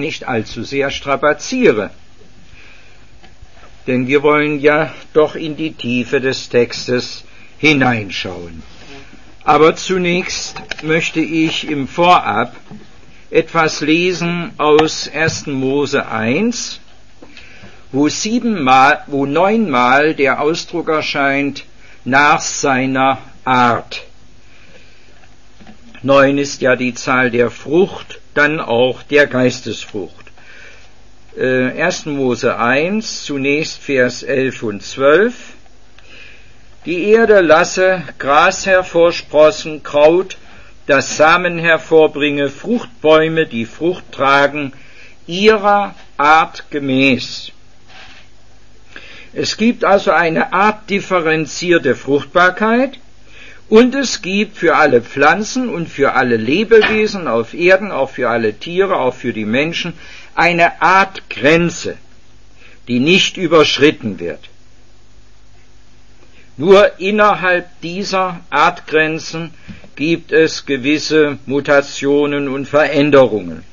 nicht allzu sehr strapaziere. Denn wir wollen ja doch in die Tiefe des Textes hineinschauen. Aber zunächst möchte ich im Vorab etwas lesen aus 1. Mose 1, wo 9-mal der Ausdruck erscheint, nach seiner Art. 9 ist ja die Zahl der Frucht, dann auch der Geistesfrucht. 1. Mose 1, zunächst Vers 11 und 12. Die Erde lasse Gras hervorsprossen, Kraut, das Samen hervorbringe, Fruchtbäume, die Frucht tragen, ihrer Art gemäß. Es gibt also eine artdifferenzierte Fruchtbarkeit und es gibt für alle Pflanzen und für alle Lebewesen auf Erden, auch für alle Tiere, auch für die Menschen, eine Artgrenze, die nicht überschritten wird. Nur innerhalb dieser Artgrenzen gibt es gewisse Mutationen und Veränderungen.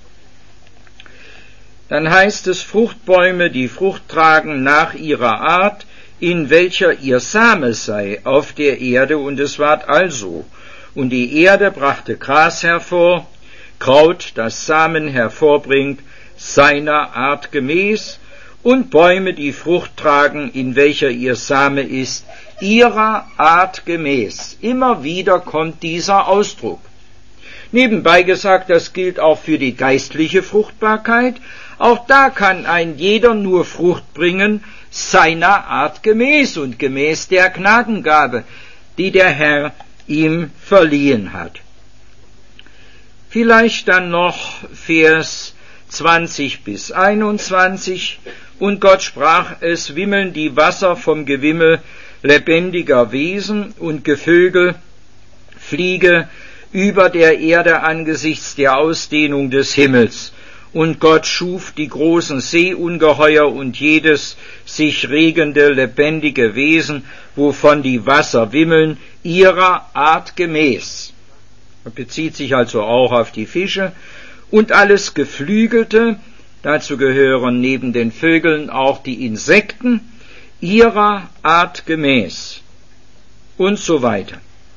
Dann heißt es, Fruchtbäume, die Frucht tragen nach ihrer Art, in welcher ihr Same sei, auf der Erde, und es ward also. Und die Erde brachte Gras hervor, Kraut, das Samen hervorbringt, seiner Art gemäß, und Bäume, die Frucht tragen, in welcher ihr Same ist, ihrer Art gemäß. Immer wieder kommt dieser Ausdruck. Nebenbei gesagt, das gilt auch für die geistliche Fruchtbarkeit. Auch da kann ein jeder nur Frucht bringen, seiner Art gemäß und gemäß der Gnadengabe, die der Herr ihm verliehen hat. Vielleicht dann noch Vers 20 bis 21. Und Gott sprach, es wimmeln die Wasser vom Gewimmel lebendiger Wesen und Gevögel fliege über der Erde angesichts der Ausdehnung des Himmels. Und Gott schuf die großen Seeungeheuer und jedes sich regende lebendige Wesen, wovon die Wasser wimmeln, ihrer Art gemäß. Das bezieht sich also auch auf die Fische. Und alles Geflügelte, dazu gehören neben den Vögeln auch die Insekten, ihrer Art gemäß. Und so weiter.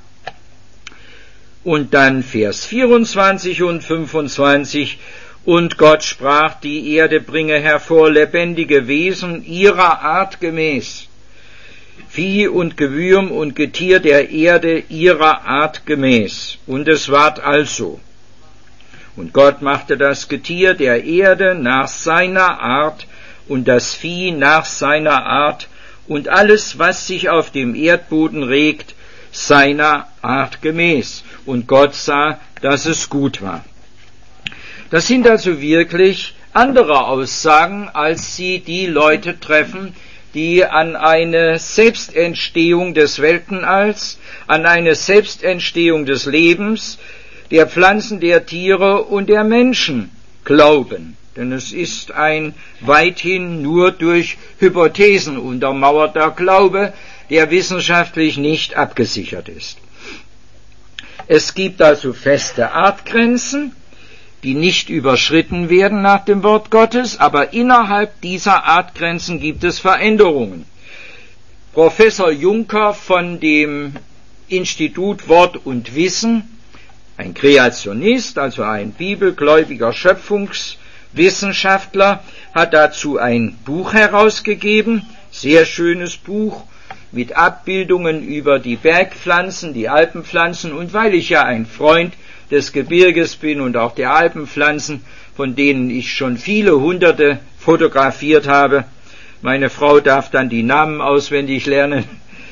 Und dann Vers 24 und 25, und Gott sprach, die Erde bringe hervor lebendige Wesen ihrer Art gemäß, Vieh und Gewürm und Getier der Erde ihrer Art gemäß. Und es ward also. Und Gott machte das Getier der Erde nach seiner Art und das Vieh nach seiner Art und alles, was sich auf dem Erdboden regt, seiner Art gemäß. Und Gott sah, dass es gut war. Das sind also wirklich andere Aussagen, als sie die Leute treffen, die an eine Selbstentstehung des Weltenalls, an eine Selbstentstehung des Lebens, der Pflanzen, der Tiere und der Menschen glauben. Denn es ist ein weithin nur durch Hypothesen untermauerter Glaube, der wissenschaftlich nicht abgesichert ist. Es gibt also feste Artgrenzen, die nicht überschritten werden nach dem Wort Gottes, aber innerhalb dieser Artgrenzen gibt es Veränderungen. Professor Juncker von dem Institut Wort und Wissen, ein Kreationist, also ein bibelgläubiger Schöpfungswissenschaftler, hat dazu ein Buch herausgegeben, sehr schönes Buch, mit Abbildungen über die Bergpflanzen, die Alpenpflanzen, und weil ich ja ein Freund des Gebirges bin und auch der Alpenpflanzen, von denen ich schon viele Hunderte fotografiert habe, meine Frau darf dann die Namen auswendig lernen,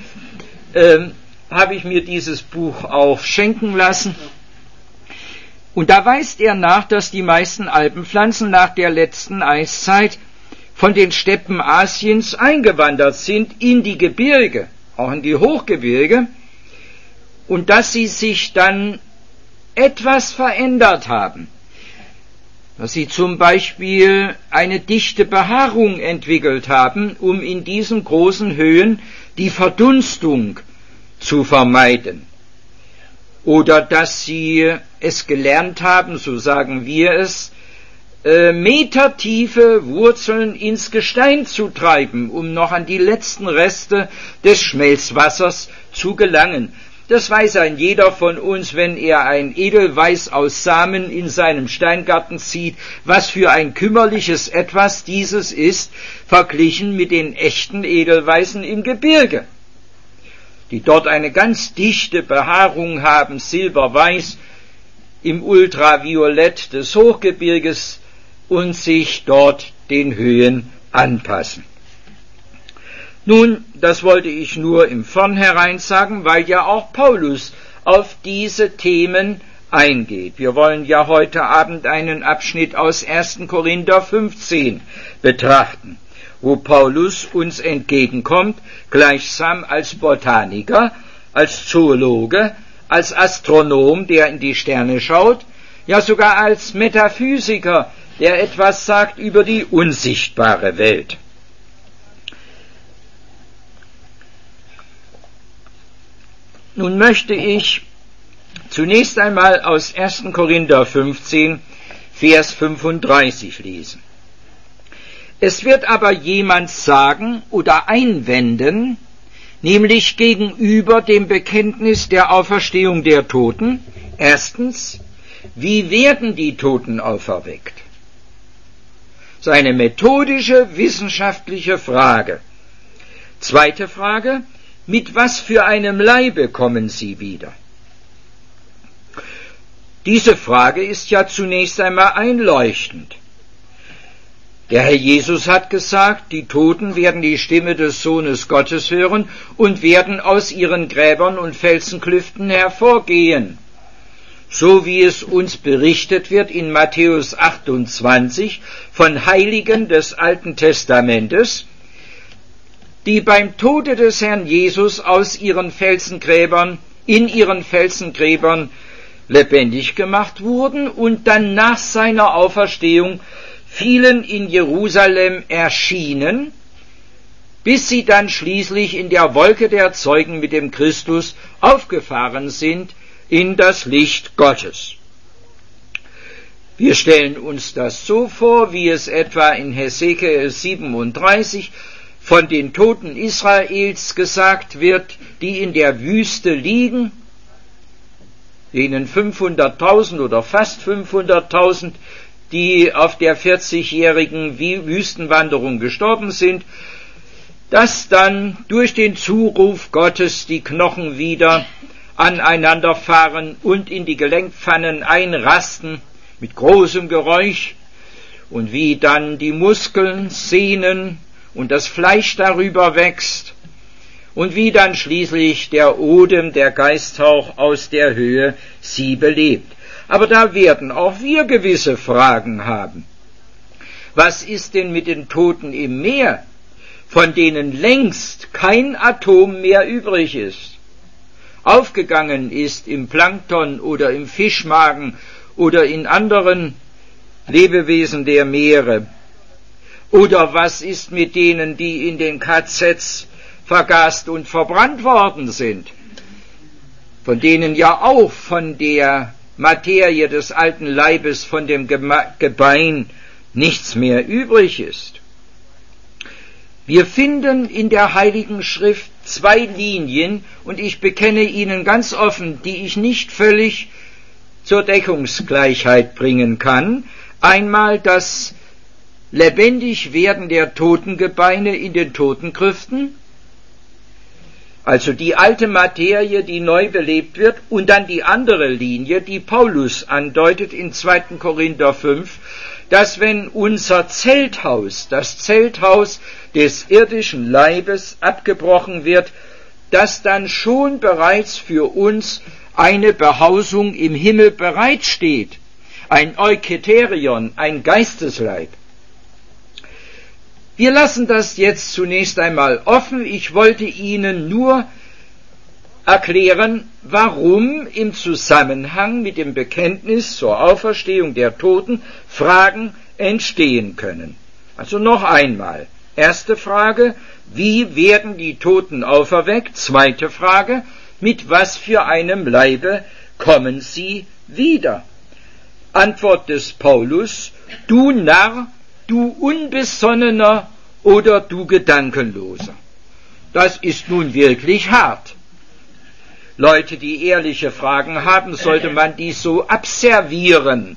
habe ich mir dieses Buch auch schenken lassen. Und da weist er nach, dass die meisten Alpenpflanzen nach der letzten Eiszeit von den Steppen Asiens eingewandert sind in die Gebirge, auch in die Hochgebirge, und dass sie sich dann etwas verändert haben, dass sie zum Beispiel eine dichte Behaarung entwickelt haben, um in diesen großen Höhen die Verdunstung zu vermeiden, oder dass sie es gelernt haben, so sagen wir es, metertiefe Wurzeln ins Gestein zu treiben, um noch an die letzten Reste des Schmelzwassers zu gelangen. Das weiß ein jeder von uns, wenn er ein Edelweiß aus Samen in seinem Steingarten zieht, was für ein kümmerliches Etwas dieses ist, verglichen mit den echten Edelweißen im Gebirge, die dort eine ganz dichte Behaarung haben, silberweiß, im Ultraviolett des Hochgebirges und sich dort den Höhen anpassen. Nun, das wollte ich nur im Vornherein sagen, weil ja auch Paulus auf diese Themen eingeht. Wir wollen ja heute Abend einen Abschnitt aus 1. Korinther 15 betrachten, wo Paulus uns entgegenkommt, gleichsam als Botaniker, als Zoologe, als Astronom, der in die Sterne schaut, ja sogar als Metaphysiker, der etwas sagt über die unsichtbare Welt. Nun möchte ich zunächst einmal aus 1. Korinther 15, Vers 35 lesen. Es wird aber jemand sagen oder einwenden, nämlich gegenüber dem Bekenntnis der Auferstehung der Toten, erstens, wie werden die Toten auferweckt? Das ist eine methodische, wissenschaftliche Frage. Zweite Frage, mit was für einem Leibe kommen sie wieder? Diese Frage ist ja zunächst einmal einleuchtend. Der Herr Jesus hat gesagt, die Toten werden die Stimme des Sohnes Gottes hören und werden aus ihren Gräbern und Felsenklüften hervorgehen. So wie es uns berichtet wird in Matthäus 28 von Heiligen des Alten Testamentes, die beim Tode des Herrn Jesus in ihren Felsengräbern lebendig gemacht wurden und dann nach seiner Auferstehung vielen in Jerusalem erschienen, bis sie dann schließlich in der Wolke der Zeugen mit dem Christus aufgefahren sind in das Licht Gottes. Wir stellen uns das so vor, wie es etwa in Hesekiel 37 von den Toten Israels gesagt wird, die in der Wüste liegen, denen 500.000 oder fast 500.000, die auf der 40-jährigen Wüstenwanderung gestorben sind, dass dann durch den Zuruf Gottes die Knochen wieder aneinanderfahren und in die Gelenkpfannen einrasten mit großem Geräusch und wie dann die Muskeln, Sehnen und das Fleisch darüber wächst und wie dann schließlich der Odem, der Geisthauch aus der Höhe sie belebt. Aber da werden auch wir gewisse Fragen haben. Was ist denn mit den Toten im Meer, von denen längst kein Atom mehr übrig ist, aufgegangen ist im Plankton oder im Fischmagen oder in anderen Lebewesen der Meere? Oder was ist mit denen, die in den KZs vergast und verbrannt worden sind, von denen ja auch von der Materie des alten Leibes, von dem Gebein nichts mehr übrig ist? Wir finden in der Heiligen Schrift zwei Linien, und ich bekenne Ihnen ganz offen, die ich nicht völlig zur Deckungsgleichheit bringen kann. Einmal das Lebendigwerden der Totengebeine in den Totengrüften, also die alte Materie, die neu belebt wird, und dann die andere Linie, die Paulus andeutet in 2. Korinther 5, dass wenn unser Zelthaus, das Zelthaus des irdischen Leibes, abgebrochen wird, dass dann schon bereits für uns eine Behausung im Himmel bereitsteht, ein Euketerion, ein Geistesleib. Wir lassen das jetzt zunächst einmal offen. Ich wollte Ihnen nur erklären, warum im Zusammenhang mit dem Bekenntnis zur Auferstehung der Toten Fragen entstehen können. Also noch einmal. Erste Frage, wie werden die Toten auferweckt? Zweite Frage, mit was für einem Leibe kommen sie wieder? Antwort des Paulus: Du Narr, du Unbesonnener oder du Gedankenloser. Das ist nun wirklich hart. Leute, die ehrliche Fragen haben, sollte man dies so abservieren.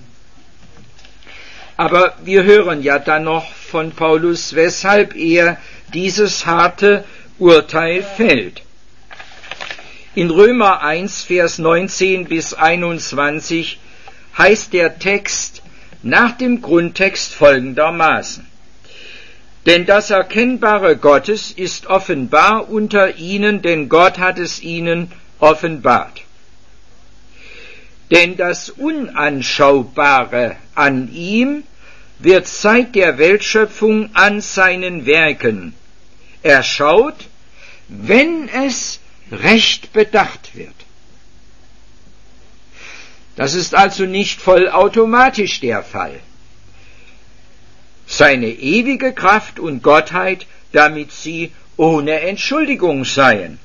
Aber wir hören ja dann noch von Paulus, weshalb er dieses harte Urteil fällt. In Römer 1, Vers 19 bis 21 heißt der Text nach dem Grundtext folgendermaßen: Denn das Erkennbare Gottes ist offenbar unter ihnen, denn Gott hat es ihnen offenbart. Denn das Unanschaubare an ihm wird seit der Weltschöpfung an seinen Werken erschaut, wenn es recht bedacht wird. Das ist also nicht vollautomatisch der Fall. Seine ewige Kraft und Gottheit, damit sie ohne Entschuldigung seien.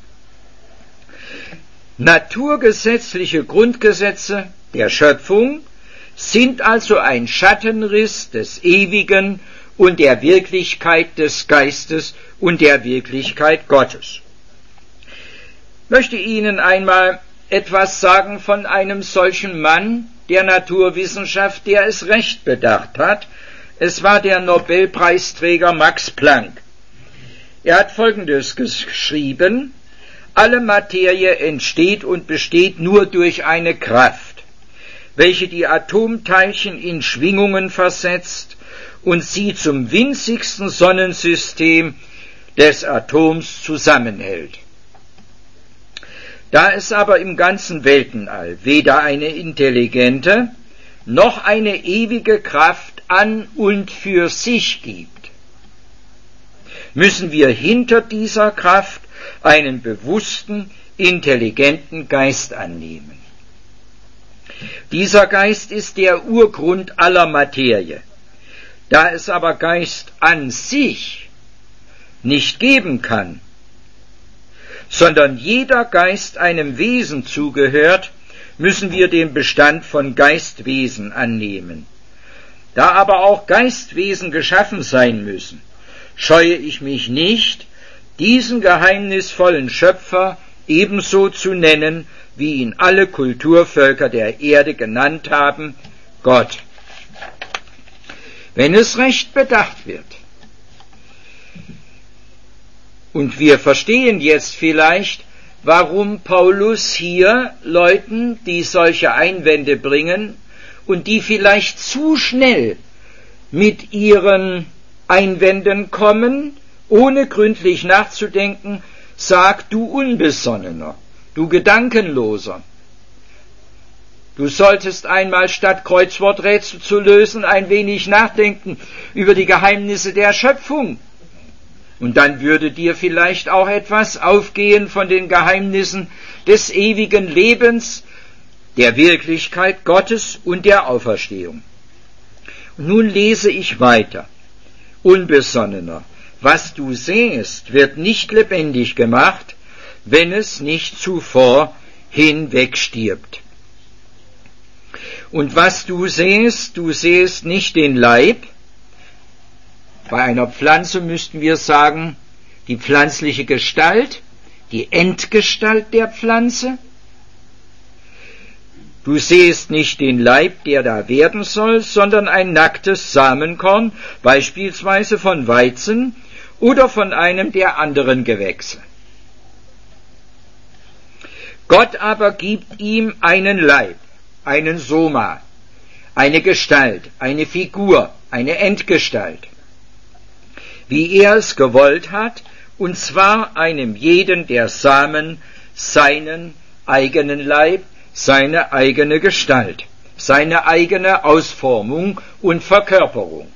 Naturgesetzliche Grundgesetze der Schöpfung sind also ein Schattenriss des Ewigen und der Wirklichkeit des Geistes und der Wirklichkeit Gottes. Ich möchte Ihnen einmal etwas sagen von einem solchen Mann der Naturwissenschaft, der es recht bedacht hat. Es war der Nobelpreisträger Max Planck. Er hat Folgendes geschrieben: Alle Materie entsteht und besteht nur durch eine Kraft, welche die Atomteilchen in Schwingungen versetzt und sie zum winzigsten Sonnensystem des Atoms zusammenhält. Da es aber im ganzen Weltenall weder eine intelligente noch eine ewige Kraft an und für sich gibt, müssen wir hinter dieser Kraft einen bewussten, intelligenten Geist annehmen. Dieser Geist ist der Urgrund aller Materie. Da es aber Geist an sich nicht geben kann, sondern jeder Geist einem Wesen zugehört, müssen wir den Bestand von Geistwesen annehmen. Da aber auch Geistwesen geschaffen sein müssen, scheue ich mich nicht, diesen geheimnisvollen Schöpfer ebenso zu nennen, wie ihn alle Kulturvölker der Erde genannt haben, Gott. Wenn es recht bedacht wird. Und wir verstehen jetzt vielleicht, warum Paulus hier Leuten, die solche Einwände bringen und die vielleicht zu schnell mit ihren Einwänden kommen, ohne gründlich nachzudenken, sagt: Du Unbesonnener, du Gedankenloser. Du solltest einmal statt Kreuzworträtsel zu lösen ein wenig nachdenken über die Geheimnisse der Schöpfung. Und dann würde dir vielleicht auch etwas aufgehen von den Geheimnissen des ewigen Lebens, der Wirklichkeit Gottes und der Auferstehung. Und nun lese ich weiter. Unbesonnener, was du sähst, wird nicht lebendig gemacht, wenn es nicht zuvor hinwegstirbt. Und was du sähst nicht den Leib. Bei einer Pflanze müssten wir sagen, die pflanzliche Gestalt, die Endgestalt der Pflanze. Du sähst nicht den Leib, der da werden soll, sondern ein nacktes Samenkorn, beispielsweise von Weizen oder von einem der anderen Gewächse. Gott aber gibt ihm einen Leib, einen Soma, eine Gestalt, eine Figur, eine Endgestalt, wie er es gewollt hat, und zwar einem jeden der Samen seinen eigenen Leib, seine eigene Gestalt, seine eigene Ausformung und Verkörperung.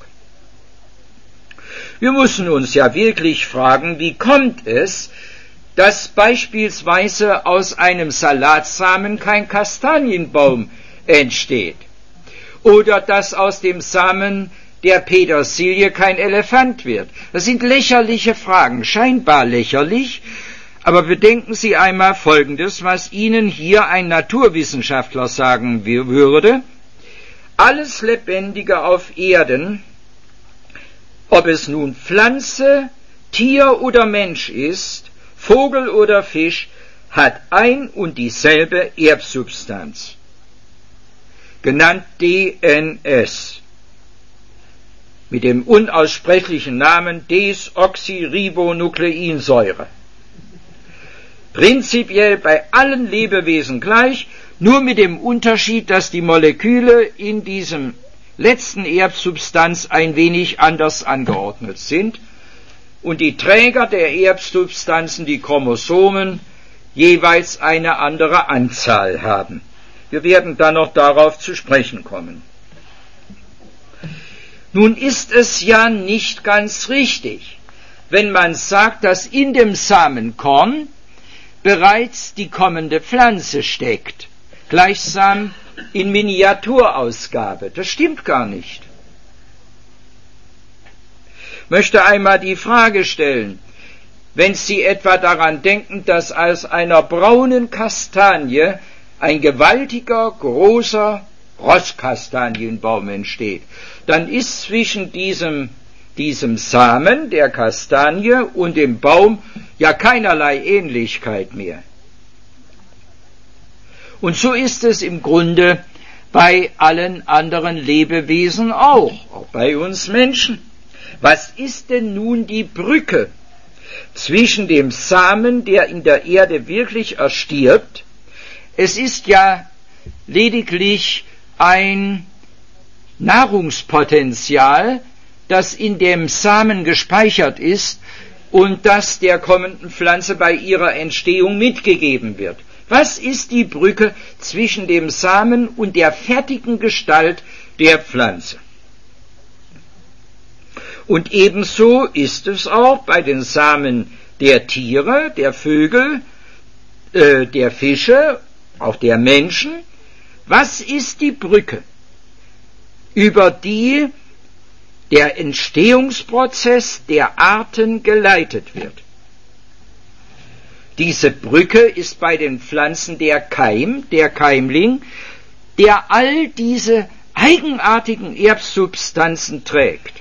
Wir müssen uns ja wirklich fragen, wie kommt es, dass beispielsweise aus einem Salatsamen kein Kastanienbaum entsteht oder dass aus dem Samen der Petersilie kein Elefant wird. Das sind lächerliche Fragen, scheinbar lächerlich, aber bedenken Sie einmal Folgendes, was Ihnen hier ein Naturwissenschaftler sagen würde. alles Lebendige auf Erden, ob es nun Pflanze, Tier oder Mensch ist, Vogel oder Fisch, hat ein und dieselbe Erbsubstanz, genannt DNS, mit dem unaussprechlichen Namen Desoxyribonukleinsäure. Prinzipiell bei allen Lebewesen gleich, nur mit dem Unterschied, dass die Moleküle in diesem letzten Erbsubstanz ein wenig anders angeordnet sind und die Träger der Erbsubstanzen, die Chromosomen, jeweils eine andere Anzahl haben. Wir werden dann noch darauf zu sprechen kommen. Nun ist es ja nicht ganz richtig, wenn man sagt, dass in dem Samenkorn bereits die kommende Pflanze steckt, gleichsam in Miniaturausgabe. Das stimmt gar nicht. Ich möchte einmal die Frage stellen, wenn Sie etwa daran denken, dass aus einer braunen Kastanie ein gewaltiger, großer Rosskastanienbaum entsteht, dann ist zwischen diesem Samen der Kastanie und dem Baum ja keinerlei Ähnlichkeit mehr. Und so ist es im Grunde bei allen anderen Lebewesen auch bei uns Menschen. Was ist denn nun die Brücke zwischen dem Samen, der in der Erde wirklich erstirbt? Es ist ja lediglich ein Nahrungspotenzial, das in dem Samen gespeichert ist und das der kommenden Pflanze bei ihrer Entstehung mitgegeben wird. Was ist die Brücke zwischen dem Samen und der fertigen Gestalt der Pflanze? Und ebenso ist es auch bei den Samen der Tiere, der Vögel, der Fische, auch der Menschen. Was ist die Brücke, über die der Entstehungsprozess der Arten geleitet wird? Diese Brücke ist bei den Pflanzen der Keim, der Keimling, der all diese eigenartigen Erbsubstanzen trägt.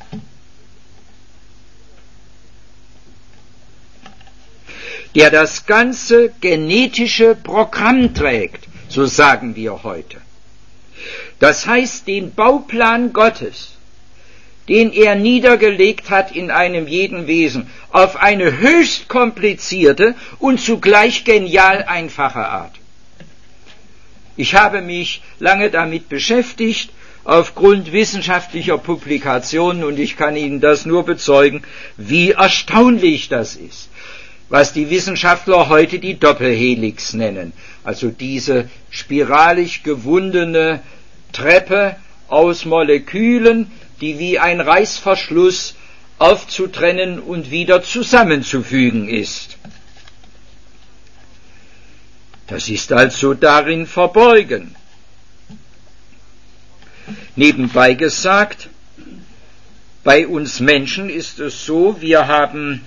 Der das ganze genetische Programm trägt, so sagen wir heute. Das heißt, den Bauplan Gottes, den er niedergelegt hat in einem jeden Wesen, auf eine höchst komplizierte und zugleich genial einfache Art. Ich habe mich lange damit beschäftigt, aufgrund wissenschaftlicher Publikationen, und ich kann Ihnen das nur bezeugen, wie erstaunlich das ist, was die Wissenschaftler heute die Doppelhelix nennen, also diese spiralig gewundene Treppe aus Molekülen, die wie ein Reißverschluss aufzutrennen und wieder zusammenzufügen ist. Das ist also darin verborgen. Nebenbei gesagt, bei uns Menschen ist es so, wir haben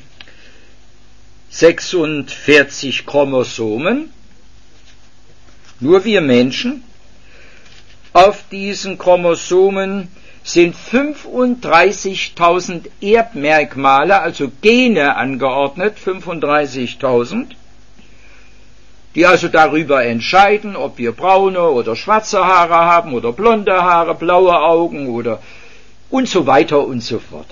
46 Chromosomen, nur wir Menschen. Auf diesen Chromosomen sind 35.000 Erbmerkmale, also Gene angeordnet, 35.000, die also darüber entscheiden, ob wir braune oder schwarze Haare haben oder blonde Haare, blaue Augen oder und so weiter und so fort.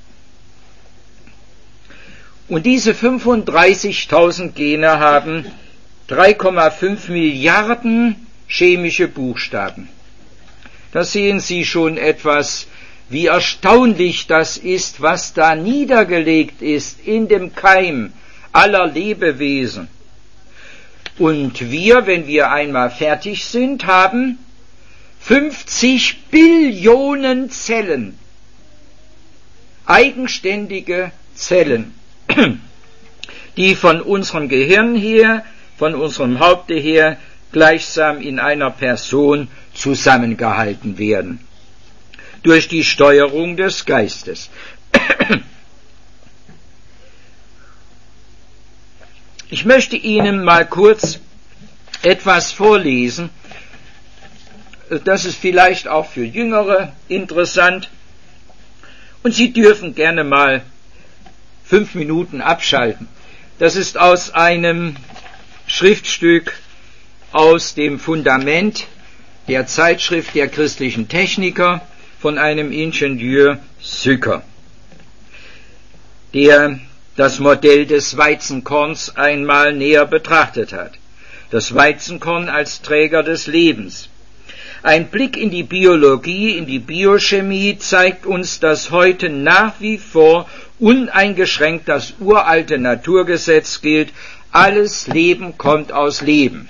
Und diese 35.000 Gene haben 3,5 Milliarden chemische Buchstaben. Da sehen Sie schon etwas, wie erstaunlich das ist, was da niedergelegt ist in dem Keim aller Lebewesen. Und wir, wenn wir einmal fertig sind, haben 50 Billionen Zellen, eigenständige Zellen, die von unserem Gehirn her, von unserem Haupte her, gleichsam in einer Person zusammengehalten werden, durch die Steuerung des Geistes. Ich möchte Ihnen mal kurz etwas vorlesen Das ist vielleicht auch für Jüngere interessant. Und Sie dürfen gerne mal 5 Minuten abschalten. Das ist aus einem Schriftstück aus dem Fundament der Zeitschrift der christlichen Techniker von einem Ingenieur Sücker, der das Modell des Weizenkorns einmal näher betrachtet hat. Das Weizenkorn als Träger des Lebens. Ein Blick in die Biologie, in die Biochemie zeigt uns, dass heute nach wie vor uneingeschränkt das uralte Naturgesetz gilt: Alles Leben kommt aus Leben.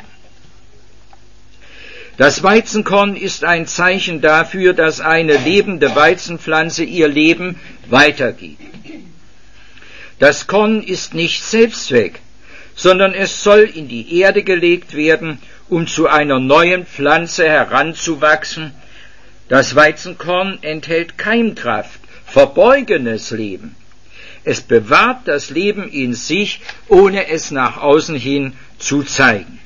Das Weizenkorn ist ein Zeichen dafür, dass eine lebende Weizenpflanze ihr Leben weitergibt. Das Korn ist nicht Selbstzweck, sondern es soll in die Erde gelegt werden, um zu einer neuen Pflanze heranzuwachsen. Das Weizenkorn enthält Keimkraft, verborgenes Leben. Es bewahrt das Leben in sich, ohne es nach außen hin zu zeigen.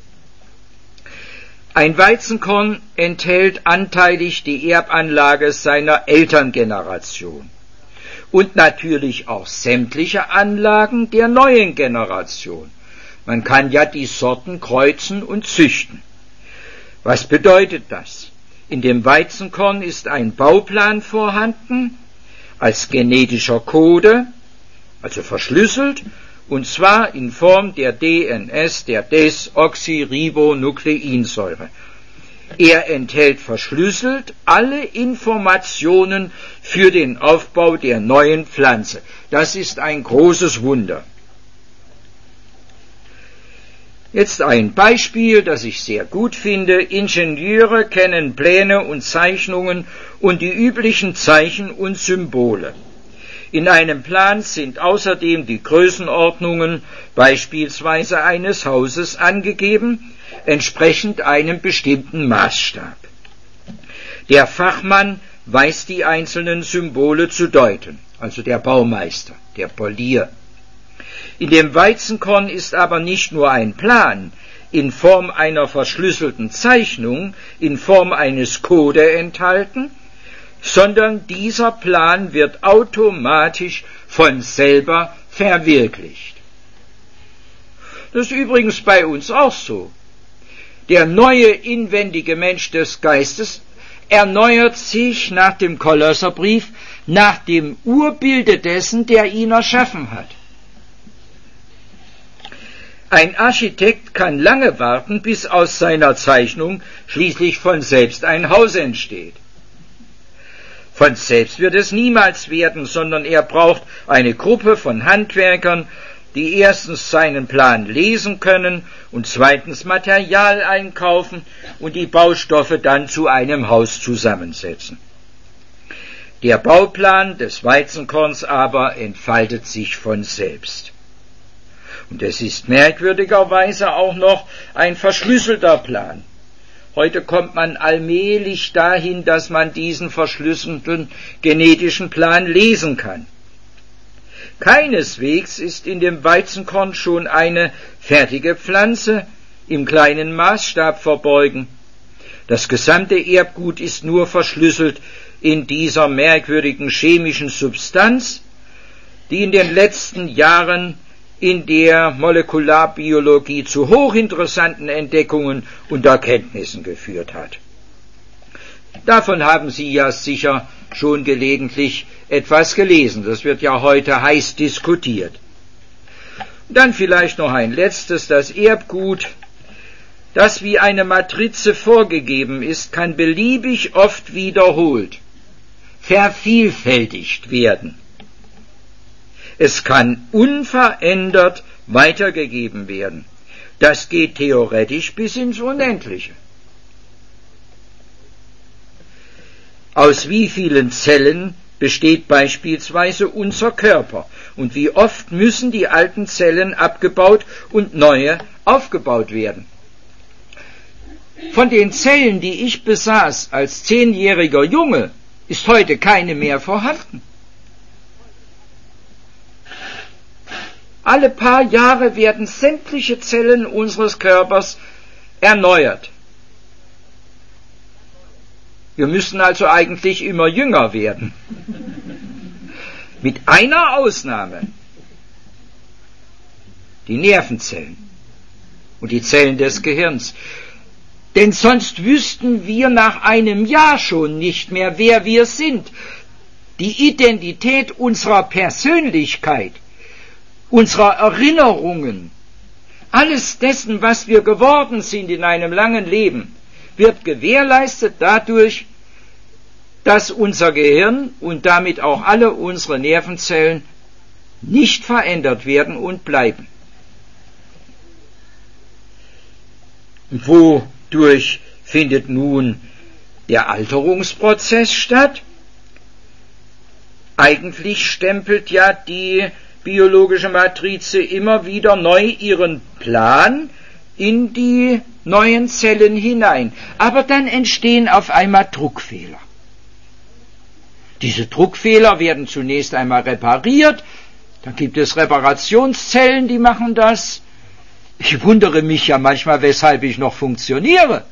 Ein Weizenkorn enthält anteilig die Erbanlage seiner Elterngeneration und natürlich auch sämtliche Anlagen der neuen Generation. Man kann ja die Sorten kreuzen und züchten. Was bedeutet das? In dem Weizenkorn ist ein Bauplan vorhanden, als genetischer Code, also verschlüsselt, und zwar in Form der DNS, der Desoxyribonukleinsäure. Er enthält verschlüsselt alle Informationen für den Aufbau der neuen Pflanze. Das ist ein großes Wunder. Jetzt ein Beispiel, das ich sehr gut finde. Ingenieure kennen Pläne und Zeichnungen und die üblichen Zeichen und Symbole. In einem Plan sind außerdem die Größenordnungen beispielsweise eines Hauses angegeben, entsprechend einem bestimmten Maßstab. Der Fachmann weiß die einzelnen Symbole zu deuten, also der Baumeister, der Polier. In dem Weizenkorn ist aber nicht nur ein Plan in Form einer verschlüsselten Zeichnung, in Form eines Code enthalten, sondern dieser Plan wird automatisch von selber verwirklicht. Das ist übrigens bei uns auch so. Der neue inwendige Mensch des Geistes erneuert sich nach dem Kolosserbrief nach dem Urbilde dessen, der ihn erschaffen hat. Ein Architekt kann lange warten, bis aus seiner Zeichnung schließlich von selbst ein Haus entsteht. Von selbst wird es niemals werden, sondern er braucht eine Gruppe von Handwerkern, die erstens seinen Plan lesen können und zweitens Material einkaufen und die Baustoffe dann zu einem Haus zusammensetzen. Der Bauplan des Weizenkorns aber entfaltet sich von selbst. Und es ist merkwürdigerweise auch noch ein verschlüsselter Plan. Heute kommt man allmählich dahin, dass man diesen verschlüsselten genetischen Plan lesen kann. Keineswegs ist in dem Weizenkorn schon eine fertige Pflanze im kleinen Maßstab verborgen. Das gesamte Erbgut ist nur verschlüsselt in dieser merkwürdigen chemischen Substanz, die in den letzten Jahren in der Molekularbiologie zu hochinteressanten Entdeckungen und Erkenntnissen geführt hat. Davon haben Sie ja sicher schon gelegentlich etwas gelesen. Das wird ja heute heiß diskutiert. Dann vielleicht noch ein letztes: Das Erbgut, das wie eine Matrize vorgegeben ist, kann beliebig oft wiederholt, vervielfältigt werden. Es kann unverändert weitergegeben werden. Das geht theoretisch bis ins Unendliche. Aus wie vielen Zellen besteht beispielsweise unser Körper und wie oft müssen die alten Zellen abgebaut und neue aufgebaut werden? Von den Zellen, die ich besaß als 10-jähriger Junge, ist heute keine mehr vorhanden. Alle paar Jahre werden sämtliche Zellen unseres Körpers erneuert. Wir müssten also eigentlich immer jünger werden. Mit einer Ausnahme. Die Nervenzellen und die Zellen des Gehirns. Denn sonst wüssten wir nach einem Jahr schon nicht mehr, wer wir sind. Die Identität unserer Persönlichkeit, unserer Erinnerungen, alles dessen, was wir geworden sind in einem langen Leben, wird gewährleistet dadurch, dass unser Gehirn und damit auch alle unsere Nervenzellen nicht verändert werden und bleiben. Und wodurch findet nun der Alterungsprozess statt? Eigentlich stempelt ja die biologische Matrize immer wieder neu ihren Plan in die neuen Zellen hinein. Aber dann entstehen auf einmal Druckfehler. Diese Druckfehler werden zunächst einmal repariert. Da gibt es Reparationszellen, die machen das. Ich wundere mich ja manchmal, weshalb ich noch funktioniere.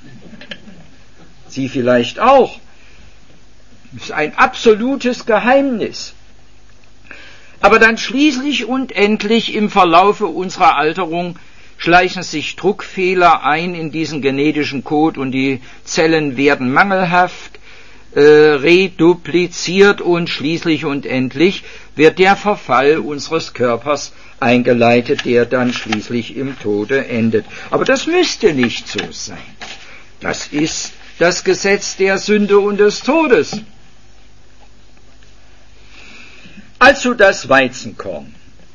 Sie vielleicht auch. Das ist ein absolutes Geheimnis. Aber dann schließlich und endlich im Verlaufe unserer Alterung schleichen sich Druckfehler ein in diesen genetischen Code und die Zellen werden mangelhaft, redupliziert und schließlich und endlich wird der Verfall unseres Körpers eingeleitet, der dann schließlich im Tode endet. Aber das müsste nicht so sein. Das ist das Gesetz der Sünde und des Todes. Also das Weizenkorn.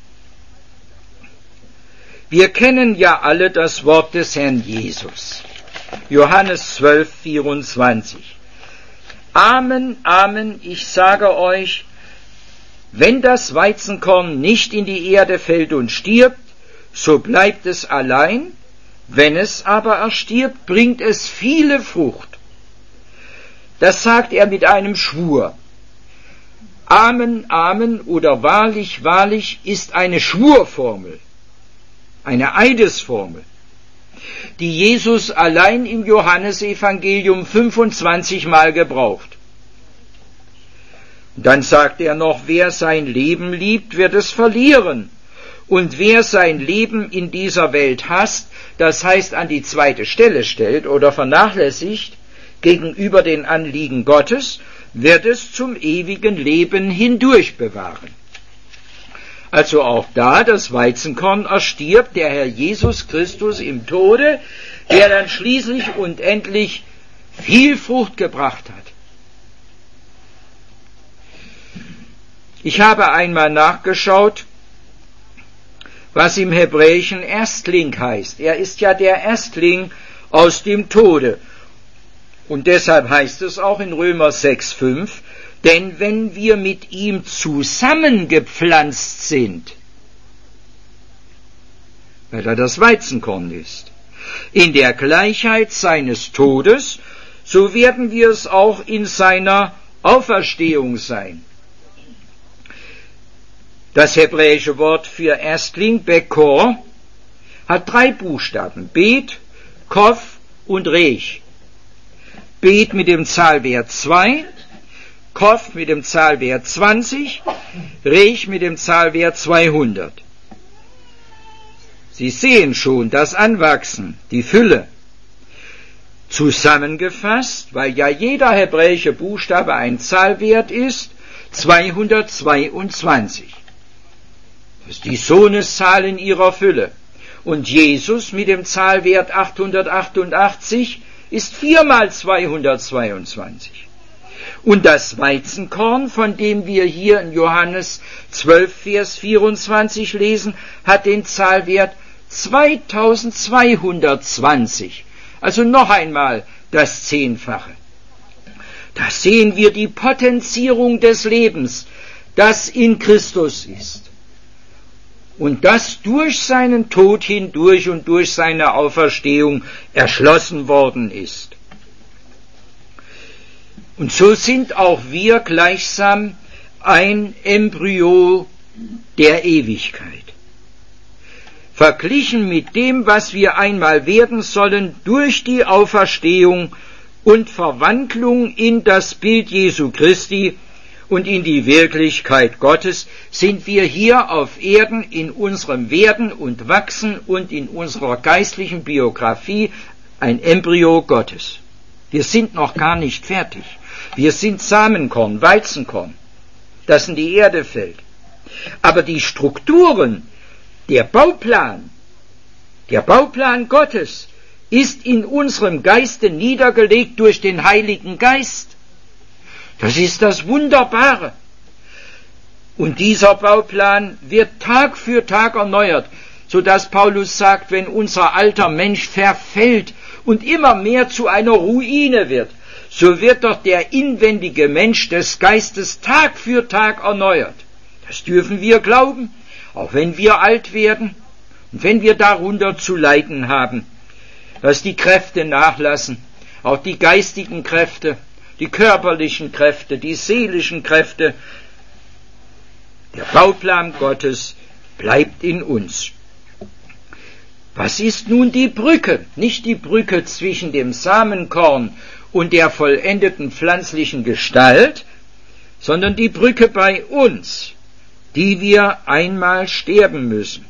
Wir kennen ja alle das Wort des Herrn Jesus. Johannes 12, 24. Amen, Amen, ich sage euch, wenn das Weizenkorn nicht in die Erde fällt und stirbt, so bleibt es allein, wenn es aber erstirbt, bringt es viele Frucht. Das sagt er mit einem Schwur. Amen, Amen oder wahrlich, wahrlich ist eine Schwurformel, eine Eidesformel, die Jesus allein im Johannesevangelium 25 Mal gebraucht. Und dann sagt er noch, wer sein Leben liebt, wird es verlieren. Und wer sein Leben in dieser Welt hasst, das heißt an die zweite Stelle stellt oder vernachlässigt gegenüber den Anliegen Gottes, wird es zum ewigen Leben hindurch bewahren. Also auch da, das Weizenkorn erstirbt, der Herr Jesus Christus im Tode, der dann schließlich und endlich viel Frucht gebracht hat. Ich habe einmal nachgeschaut, was im Hebräischen Erstling heißt. Er ist ja der Erstling aus dem Tode. Und deshalb heißt es auch in Römer 6,5, denn wenn wir mit ihm zusammengepflanzt sind, weil er das Weizenkorn ist, in der Gleichheit seines Todes, so werden wir es auch in seiner Auferstehung sein. Das hebräische Wort für Erstling, Bekor, hat 3 Buchstaben, Bet, Kof und Rech. Bet mit dem Zahlwert 2, Kof mit dem Zahlwert 20, Rech mit dem Zahlwert 200. Sie sehen schon das Anwachsen, die Fülle. Zusammengefasst, weil ja jeder hebräische Buchstabe ein Zahlwert ist, 222. Das ist die Sohneszahl in ihrer Fülle. Und Jesus mit dem Zahlwert 888 ist 4 mal 222. Und das Weizenkorn, von dem wir hier in Johannes 12, Vers 24 lesen, hat den Zahlwert 2220. Also noch einmal das 10-fache. Da sehen wir die Potenzierung des Lebens, das in Christus ist. Und das durch seinen Tod hindurch und durch seine Auferstehung erschlossen worden ist. Und so sind auch wir gleichsam ein Embryo der Ewigkeit. Verglichen mit dem, was wir einmal werden sollen durch die Auferstehung und Verwandlung in das Bild Jesu Christi und in die Wirklichkeit Gottes sind wir hier auf Erden in unserem Werden und Wachsen und in unserer geistlichen Biografie ein Embryo Gottes. Wir sind noch gar nicht fertig. Wir sind Samenkorn, Weizenkorn, das in die Erde fällt. Aber die Strukturen, der Bauplan Gottes ist in unserem Geiste niedergelegt durch den Heiligen Geist. Das ist das Wunderbare. Und dieser Bauplan wird Tag für Tag erneuert, sodass Paulus sagt, wenn unser alter Mensch verfällt und immer mehr zu einer Ruine wird, so wird doch der inwendige Mensch des Geistes Tag für Tag erneuert. Das dürfen wir glauben, auch wenn wir alt werden und wenn wir darunter zu leiden haben, dass die Kräfte nachlassen, auch die geistigen Kräfte, die körperlichen Kräfte, die seelischen Kräfte. Der Bauplan Gottes bleibt in uns. Was ist nun die Brücke? Nicht die Brücke zwischen dem Samenkorn und der vollendeten pflanzlichen Gestalt, sondern die Brücke bei uns, die wir einmal sterben müssen.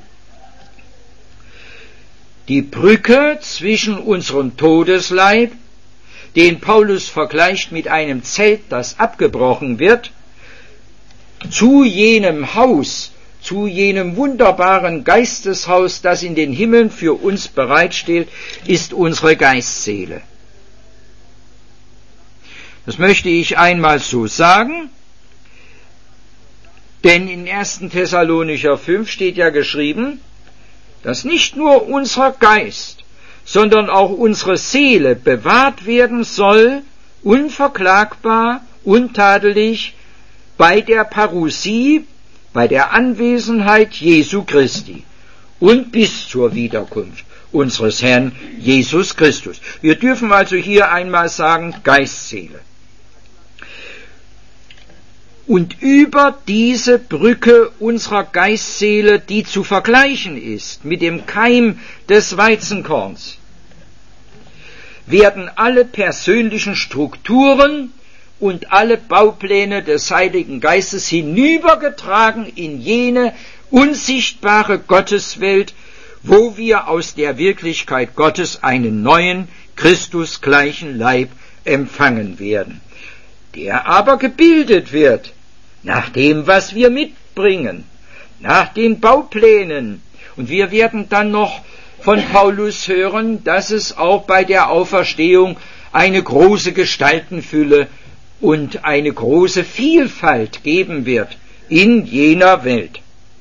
Die Brücke zwischen unserem Todesleib, den Paulus vergleicht mit einem Zelt, das abgebrochen wird, zu jenem Haus, zu jenem wunderbaren Geisteshaus, das in den Himmeln für uns bereitsteht, ist unsere Geistseele. Das möchte ich einmal so sagen, denn in 1. Thessalonicher 5 steht ja geschrieben, dass nicht nur unser Geist, sondern auch unsere Seele bewahrt werden soll, unverklagbar, untadelig, bei der Parousie, bei der Anwesenheit Jesu Christi und bis zur Wiederkunft unseres Herrn Jesus Christus. Wir dürfen also hier einmal sagen, Geistseele. Und über diese Brücke unserer Geistseele, die zu vergleichen ist mit dem Keim des Weizenkorns, werden alle persönlichen Strukturen und alle Baupläne des Heiligen Geistes hinübergetragen in jene unsichtbare Gotteswelt, wo wir aus der Wirklichkeit Gottes einen neuen, Christusgleichen Leib empfangen werden, der aber gebildet wird nach dem, was wir mitbringen, nach den Bauplänen. Und wir werden dann noch von Paulus hören, dass es auch bei der Auferstehung eine große Gestaltenfülle und eine große Vielfalt geben wird in jener Welt.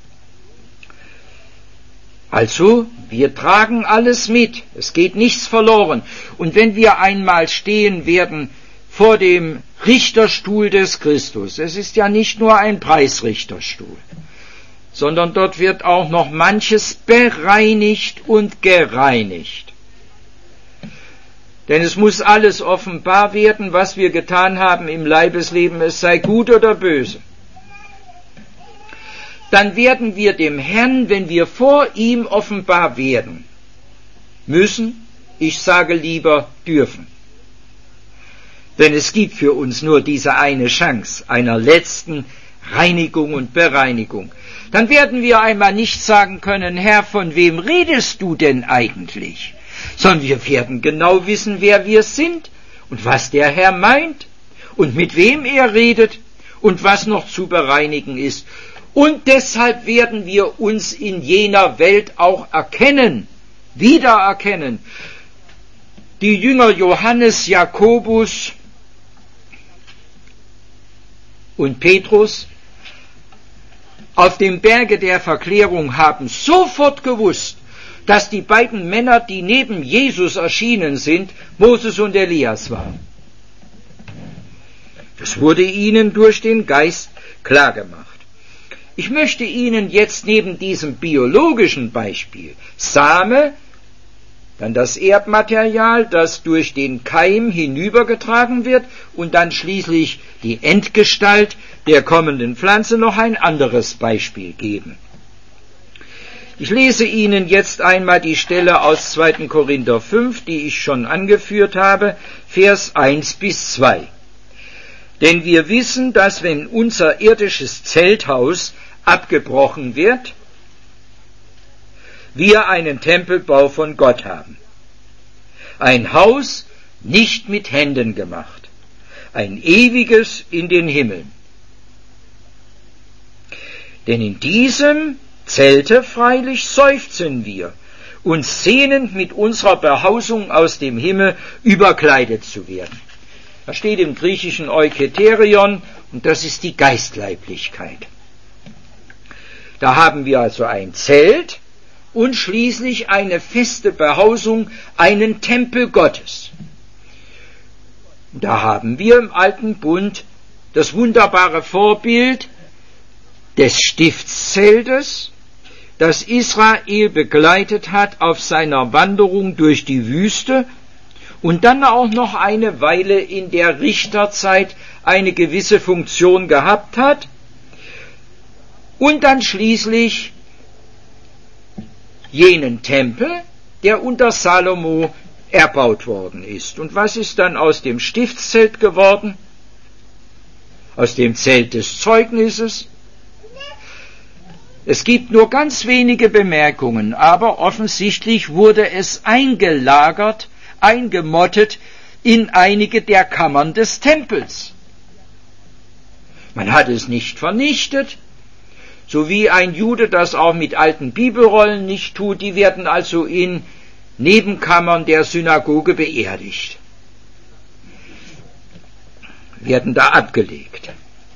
Also, wir tragen alles mit, es geht nichts verloren. Und wenn wir einmal stehen werden vor dem Richterstuhl des Christus, es ist ja nicht nur ein Preisrichterstuhl, sondern dort wird auch noch manches bereinigt und gereinigt. Denn es muss alles offenbar werden, was wir getan haben im Leibesleben, es sei gut oder böse. Dann werden wir dem Herrn, wenn wir vor ihm offenbar werden, müssen, ich sage lieber dürfen. Denn es gibt für uns nur diese eine Chance einer letzten Reinigung und Bereinigung. Dann werden wir einmal nicht sagen können, Herr, von wem redest du denn eigentlich? Sondern wir werden genau wissen, wer wir sind und was der Herr meint und mit wem er redet und was noch zu bereinigen ist. Und deshalb werden wir uns in jener Welt auch erkennen, wiedererkennen. Die Jünger Johannes, Jakobus und Petrus auf dem Berge der Verklärung haben sofort gewusst, dass die beiden Männer, die neben Jesus erschienen sind, Moses und Elias waren. Das wurde ihnen durch den Geist klargemacht. Ich möchte Ihnen jetzt neben diesem biologischen Beispiel Same, dann das Erbmaterial, das durch den Keim hinübergetragen wird und dann schließlich die Endgestalt der kommenden Pflanze noch ein anderes Beispiel geben. Ich lese Ihnen jetzt einmal die Stelle aus 2. Korinther 5, die ich schon angeführt habe, Vers 1 bis 2. Denn wir wissen, dass wenn unser irdisches Zelthaus abgebrochen wird, wir einen Tempelbau von Gott haben. Ein Haus nicht mit Händen gemacht, ein ewiges in den Himmeln. Denn in diesem Zelte freilich seufzen wir, uns sehnend mit unserer Behausung aus dem Himmel überkleidet zu werden. Das steht im griechischen Euketerion und das ist die Geistleiblichkeit. Da haben wir also ein Zelt und schließlich eine feste Behausung, einen Tempel Gottes. Da haben wir im Alten Bund das wunderbare Vorbild des Stiftszeltes, das Israel begleitet hat auf seiner Wanderung durch die Wüste und dann auch noch eine Weile in der Richterzeit eine gewisse Funktion gehabt hat und dann schließlich jenen Tempel, der unter Salomo erbaut worden ist. Und was ist dann aus dem Stiftszelt geworden? Aus dem Zelt des Zeugnisses? Es gibt nur ganz wenige Bemerkungen, aber offensichtlich wurde es eingelagert, eingemottet in einige der Kammern des Tempels. Man hat es nicht vernichtet, so wie ein Jude das auch mit alten Bibelrollen nicht tut, die werden also in Nebenkammern der Synagoge beerdigt, werden da abgelegt.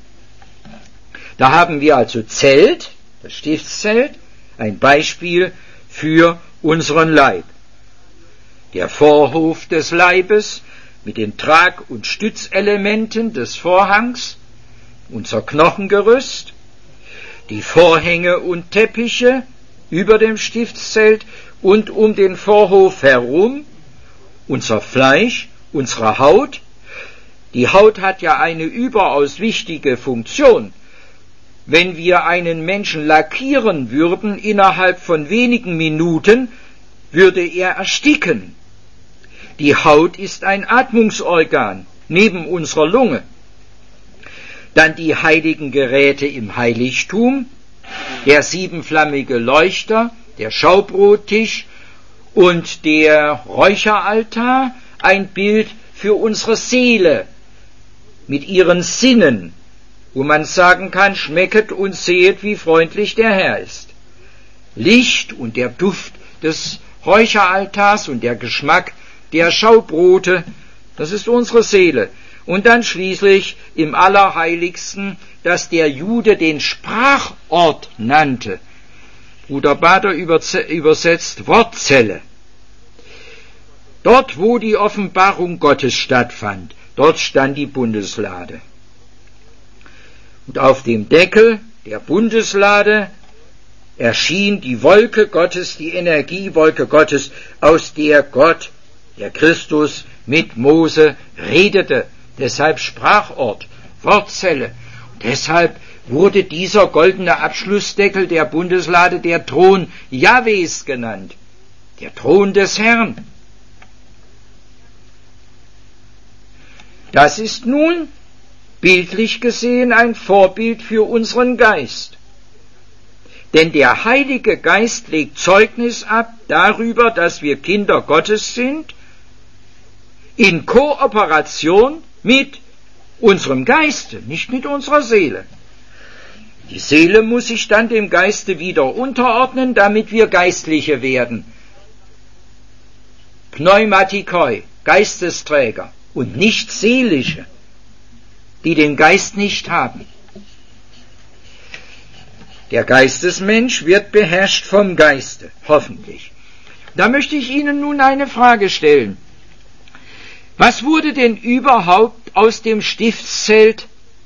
Da haben wir also Zelt, das Stiftszelt, ein Beispiel für unseren Leib. Der Vorhof des Leibes mit den Trag- und Stützelementen des Vorhangs, unser Knochengerüst, die Vorhänge und Teppiche über dem Stiftszelt und um den Vorhof herum, unser Fleisch, unsere Haut. Die Haut hat ja eine überaus wichtige Funktion. Wenn wir einen Menschen lackieren würden, innerhalb von wenigen Minuten würde er ersticken. Die Haut ist ein Atmungsorgan neben unserer Lunge. Dann die heiligen Geräte im Heiligtum, der siebenflammige Leuchter, der Schaubrottisch und der Räucheraltar, ein Bild für unsere Seele mit ihren Sinnen, wo man sagen kann, schmecket und sehet, wie freundlich der Herr ist. Licht und der Duft des Räucheraltars und der Geschmack der Schaubrote, das ist unsere Seele. Und dann schließlich im Allerheiligsten, dass der Jude den Sprachort nannte. Bruder Bader übersetzt Wortzelle. Dort, wo die Offenbarung Gottes stattfand, dort stand die Bundeslade. Und auf dem Deckel der Bundeslade erschien die Wolke Gottes, die Energiewolke Gottes, aus der Gott, der Christus, mit Mose redete. Deshalb Sprachort, Wortzelle. Und deshalb wurde dieser goldene Abschlussdeckel der Bundeslade der Thron Jahwes genannt, der Thron des Herrn. Das ist nun bildlich gesehen ein Vorbild für unseren Geist. Denn der Heilige Geist legt Zeugnis ab darüber, dass wir Kinder Gottes sind, in Kooperation mit unserem Geiste, nicht mit unserer Seele. Die Seele muss sich dann dem Geiste wieder unterordnen, damit wir Geistliche werden. Pneumatikoi, Geistesträger und nicht Seelische, die den Geist nicht haben. Der Geistesmensch wird beherrscht vom Geiste, hoffentlich. Da möchte ich Ihnen nun eine Frage stellen. Was wurde denn überhaupt aus dem Stiftszelt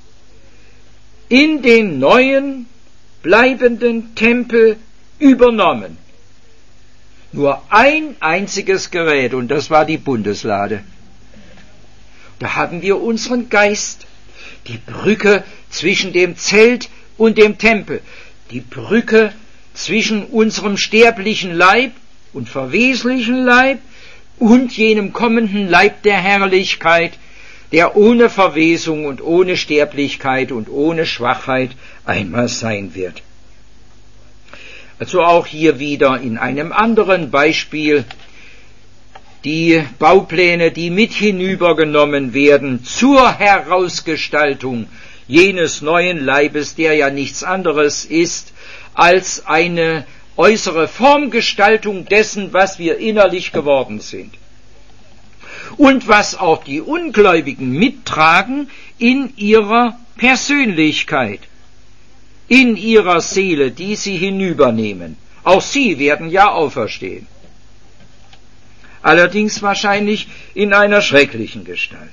in den neuen, bleibenden Tempel übernommen? Nur ein einziges Gerät, und das war die Bundeslade. Da haben wir unseren Geist, die Brücke zwischen dem Zelt und dem Tempel, die Brücke zwischen unserem sterblichen Leib und verweslichen Leib und jenem kommenden Leib der Herrlichkeit, der ohne Verwesung und ohne Sterblichkeit und ohne Schwachheit einmal sein wird. Also auch hier wieder in einem anderen Beispiel die Baupläne, die mit hinübergenommen werden zur Herausgestaltung jenes neuen Leibes, der ja nichts anderes ist als eine äußere Formgestaltung dessen, was wir innerlich geworden sind. Und was auch die Ungläubigen mittragen in ihrer Persönlichkeit, in ihrer Seele, die sie hinübernehmen. Auch sie werden ja auferstehen. Allerdings wahrscheinlich in einer schrecklichen Gestalt.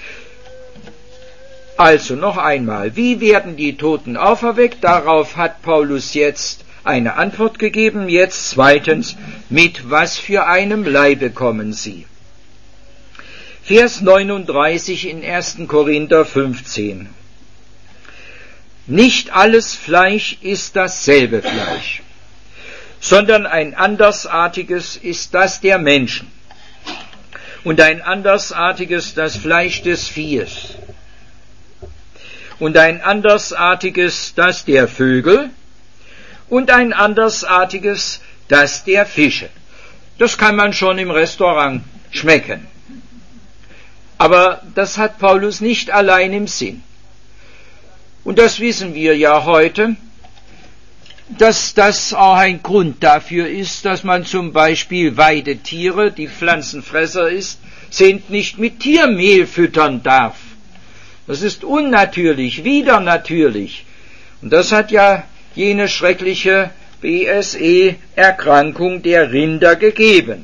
Also noch einmal, wie werden die Toten auferweckt? Darauf hat Paulus jetzt eine Antwort gegeben. Jetzt zweitens, mit was für einem Leibe kommen sie? Vers 39 in 1. Korinther 15. Nicht alles Fleisch ist dasselbe Fleisch, sondern ein andersartiges ist das der Menschen und ein andersartiges das Fleisch des Viehes und ein andersartiges das der Vögel und ein andersartiges das der Fische. Das kann man schon im Restaurant schmecken. Aber das hat Paulus nicht allein im Sinn. Und das wissen wir ja heute, dass das auch ein Grund dafür ist, dass man zum Beispiel Weidetiere, die Pflanzenfresser sind, nicht mit Tiermehl füttern darf. Das ist unnatürlich, widernatürlich. Und das hat ja jene schreckliche BSE-Erkrankung der Rinder gegeben.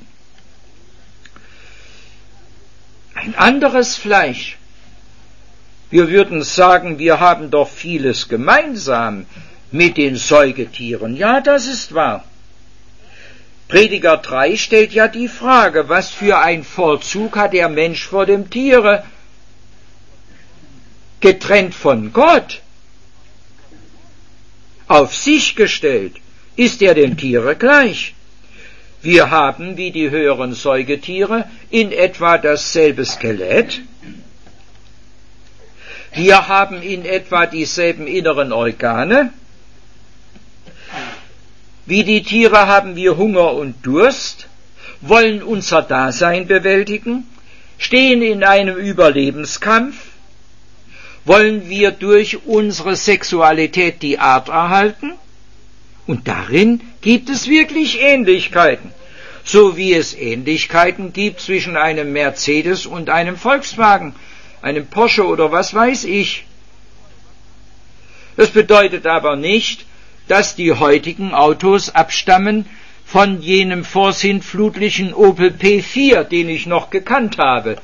Ein anderes Fleisch. Wir würden sagen, wir haben doch vieles gemeinsam mit den Säugetieren. Ja, das ist wahr. Prediger 3 stellt ja die Frage, was für ein Vorzug hat der Mensch vor dem Tiere? Getrennt von Gott, auf sich gestellt, ist er dem Tiere gleich. Wir haben, wie die höheren Säugetiere, in etwa dasselbe Skelett. Wir haben in etwa dieselben inneren Organe. Wie die Tiere haben wir Hunger und Durst, wollen unser Dasein bewältigen, stehen in einem Überlebenskampf, wollen wir durch unsere Sexualität die Art erhalten. Und darin gibt es wirklich Ähnlichkeiten, so wie es Ähnlichkeiten gibt zwischen einem Mercedes und einem Volkswagen, einem Porsche oder was weiß ich. Das bedeutet aber nicht, dass die heutigen Autos abstammen von jenem vorsintflutlichen Opel P4, den ich noch gekannt habe.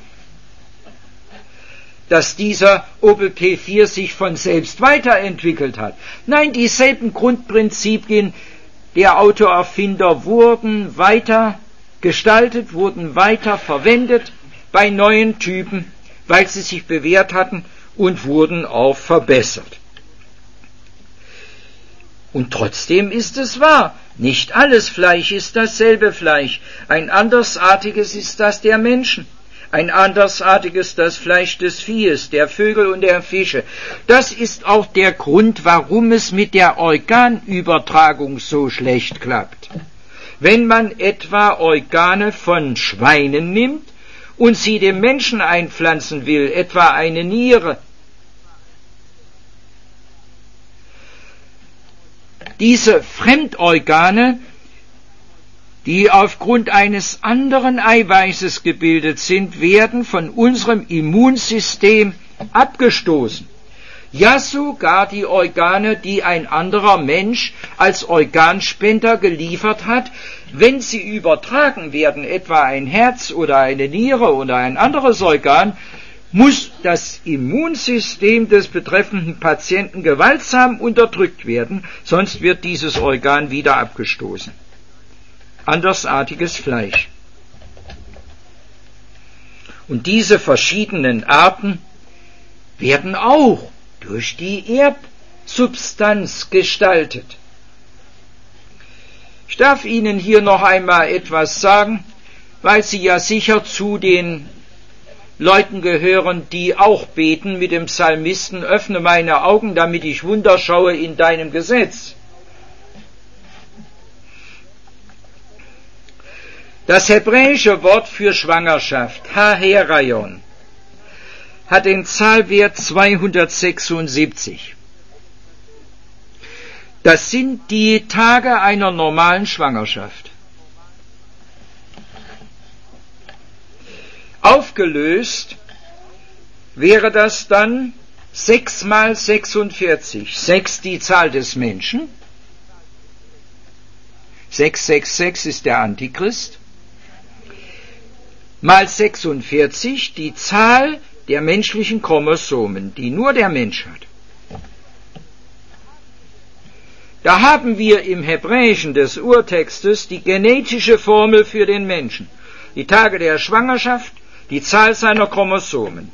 Dass dieser Opel P4 sich von selbst weiterentwickelt hat. Nein, dieselben Grundprinzipien der Autoerfinder wurden weiter gestaltet, wurden weiter verwendet bei neuen Typen, weil sie sich bewährt hatten und wurden auch verbessert. Und trotzdem ist es wahr, nicht alles Fleisch ist dasselbe Fleisch, ein andersartiges ist das der Menschen. Ein andersartiges das Fleisch des Viehes, der Vögel und der Fische. Das ist auch der Grund, warum es mit der Organübertragung so schlecht klappt. Wenn man etwa Organe von Schweinen nimmt und sie dem Menschen einpflanzen will, etwa eine Niere, diese Fremdorgane, die aufgrund eines anderen Eiweißes gebildet sind, werden von unserem Immunsystem abgestoßen. Ja, sogar die Organe, die ein anderer Mensch als Organspender geliefert hat, wenn sie übertragen werden, etwa ein Herz oder eine Niere oder ein anderes Organ, muss das Immunsystem des betreffenden Patienten gewaltsam unterdrückt werden, sonst wird dieses Organ wieder abgestoßen. Andersartiges Fleisch. Und diese verschiedenen Arten werden auch durch die Erbsubstanz gestaltet. Ich darf Ihnen hier noch einmal etwas sagen, weil Sie ja sicher zu den Leuten gehören, die auch beten mit dem Psalmisten: Öffne meine Augen, damit ich Wunder schaue in deinem Gesetz. Das hebräische Wort für Schwangerschaft, Haheraion, hat den Zahlwert 276. Das sind die Tage einer normalen Schwangerschaft. Aufgelöst wäre das dann 6 mal 46. 6 die Zahl des Menschen. 666 ist der Antichrist. Mal 46 die Zahl der menschlichen Chromosomen, die nur der Mensch hat. Da haben wir im Hebräischen des Urtextes die genetische Formel für den Menschen. Die Tage der Schwangerschaft, die Zahl seiner Chromosomen.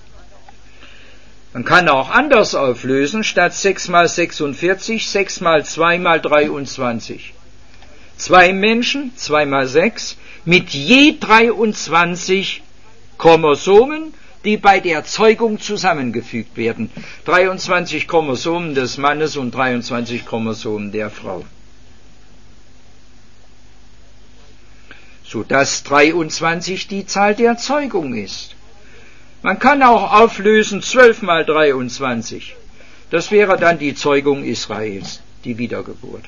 Man kann auch anders auflösen, statt 6 mal 46, 6 mal 2 mal 23. 2 Menschen, 2 mal 6, mit je 23 Chromosomen, die bei der Zeugung zusammengefügt werden. 23 Chromosomen des Mannes und 23 Chromosomen der Frau. Sodass 23 die Zahl der Zeugung ist. Man kann auch auflösen 12 mal 23. Das wäre dann die Zeugung Israels, die Wiedergeburt.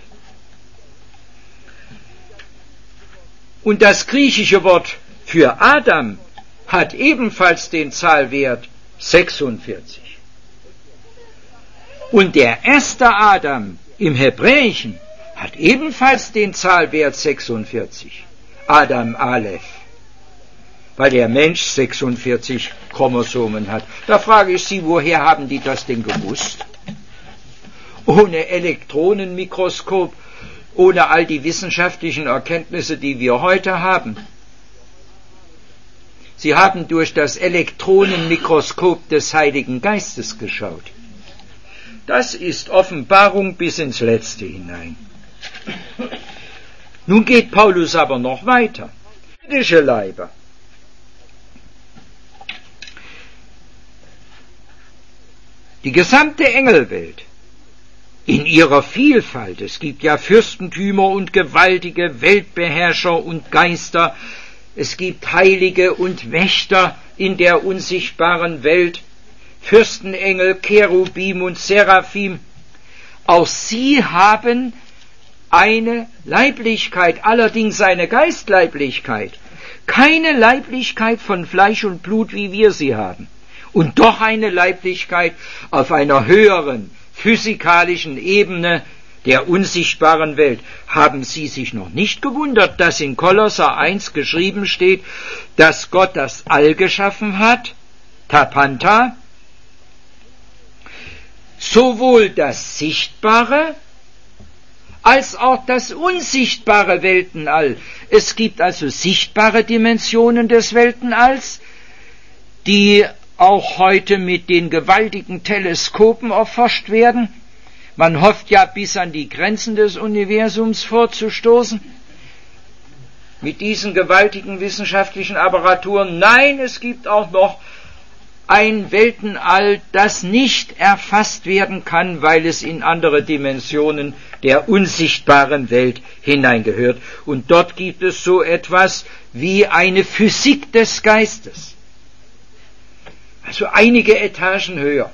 Und das griechische Wort für Adam hat ebenfalls den Zahlwert 46. Und der erste Adam im Hebräischen hat ebenfalls den Zahlwert 46. Adam Aleph. Weil der Mensch 46 Chromosomen hat. Da frage ich Sie, woher haben die das denn gewusst? Ohne Elektronenmikroskop, ohne all die wissenschaftlichen Erkenntnisse, die wir heute haben. Sie haben durch das Elektronenmikroskop des Heiligen Geistes geschaut. Das ist Offenbarung bis ins Letzte hinein. Nun geht Paulus aber noch weiter. Irdische Leiber. Die gesamte Engelwelt in ihrer Vielfalt, es gibt ja Fürstentümer und gewaltige Weltbeherrscher und Geister, es gibt Heilige und Wächter in der unsichtbaren Welt, Fürstenengel, Cherubim und Seraphim. Auch sie haben eine Leiblichkeit, allerdings eine Geistleiblichkeit. Keine Leiblichkeit von Fleisch und Blut, wie wir sie haben. Und doch eine Leiblichkeit auf einer höheren physikalischen Ebene der unsichtbaren Welt. Haben Sie sich noch nicht gewundert, dass in Kolosser 1 geschrieben steht, dass Gott das All geschaffen hat, Tapanta, sowohl das Sichtbare als auch das unsichtbare Weltenall. Es gibt also sichtbare Dimensionen des Weltenalls, die auch heute mit den gewaltigen Teleskopen erforscht werden. Man hofft ja, bis an die Grenzen des Universums vorzustoßen mit diesen gewaltigen wissenschaftlichen Apparaturen. Nein, es gibt auch noch ein Weltenall, das nicht erfasst werden kann, weil es in andere Dimensionen der unsichtbaren Welt hineingehört. Und dort gibt es so etwas wie eine Physik des Geistes. Also einige Etagen höher.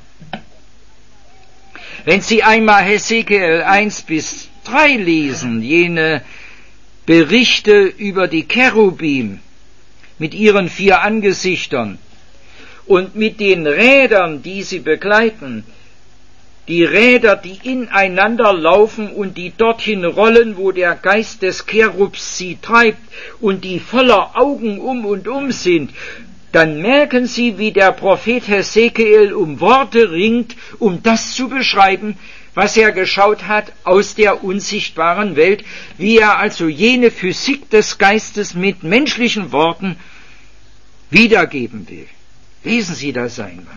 Wenn Sie einmal Hesekiel 1 bis 3 lesen, jene Berichte über die Cherubim mit ihren 4 Angesichtern und mit den Rädern, die sie begleiten, die Räder, die ineinander laufen und die dorthin rollen, wo der Geist des Cherubs sie treibt und die voller Augen um und um sind, dann merken Sie, wie der Prophet Hesekiel um Worte ringt, um das zu beschreiben, was er geschaut hat aus der unsichtbaren Welt, wie er also jene Physik des Geistes mit menschlichen Worten wiedergeben will. Lesen Sie das einmal.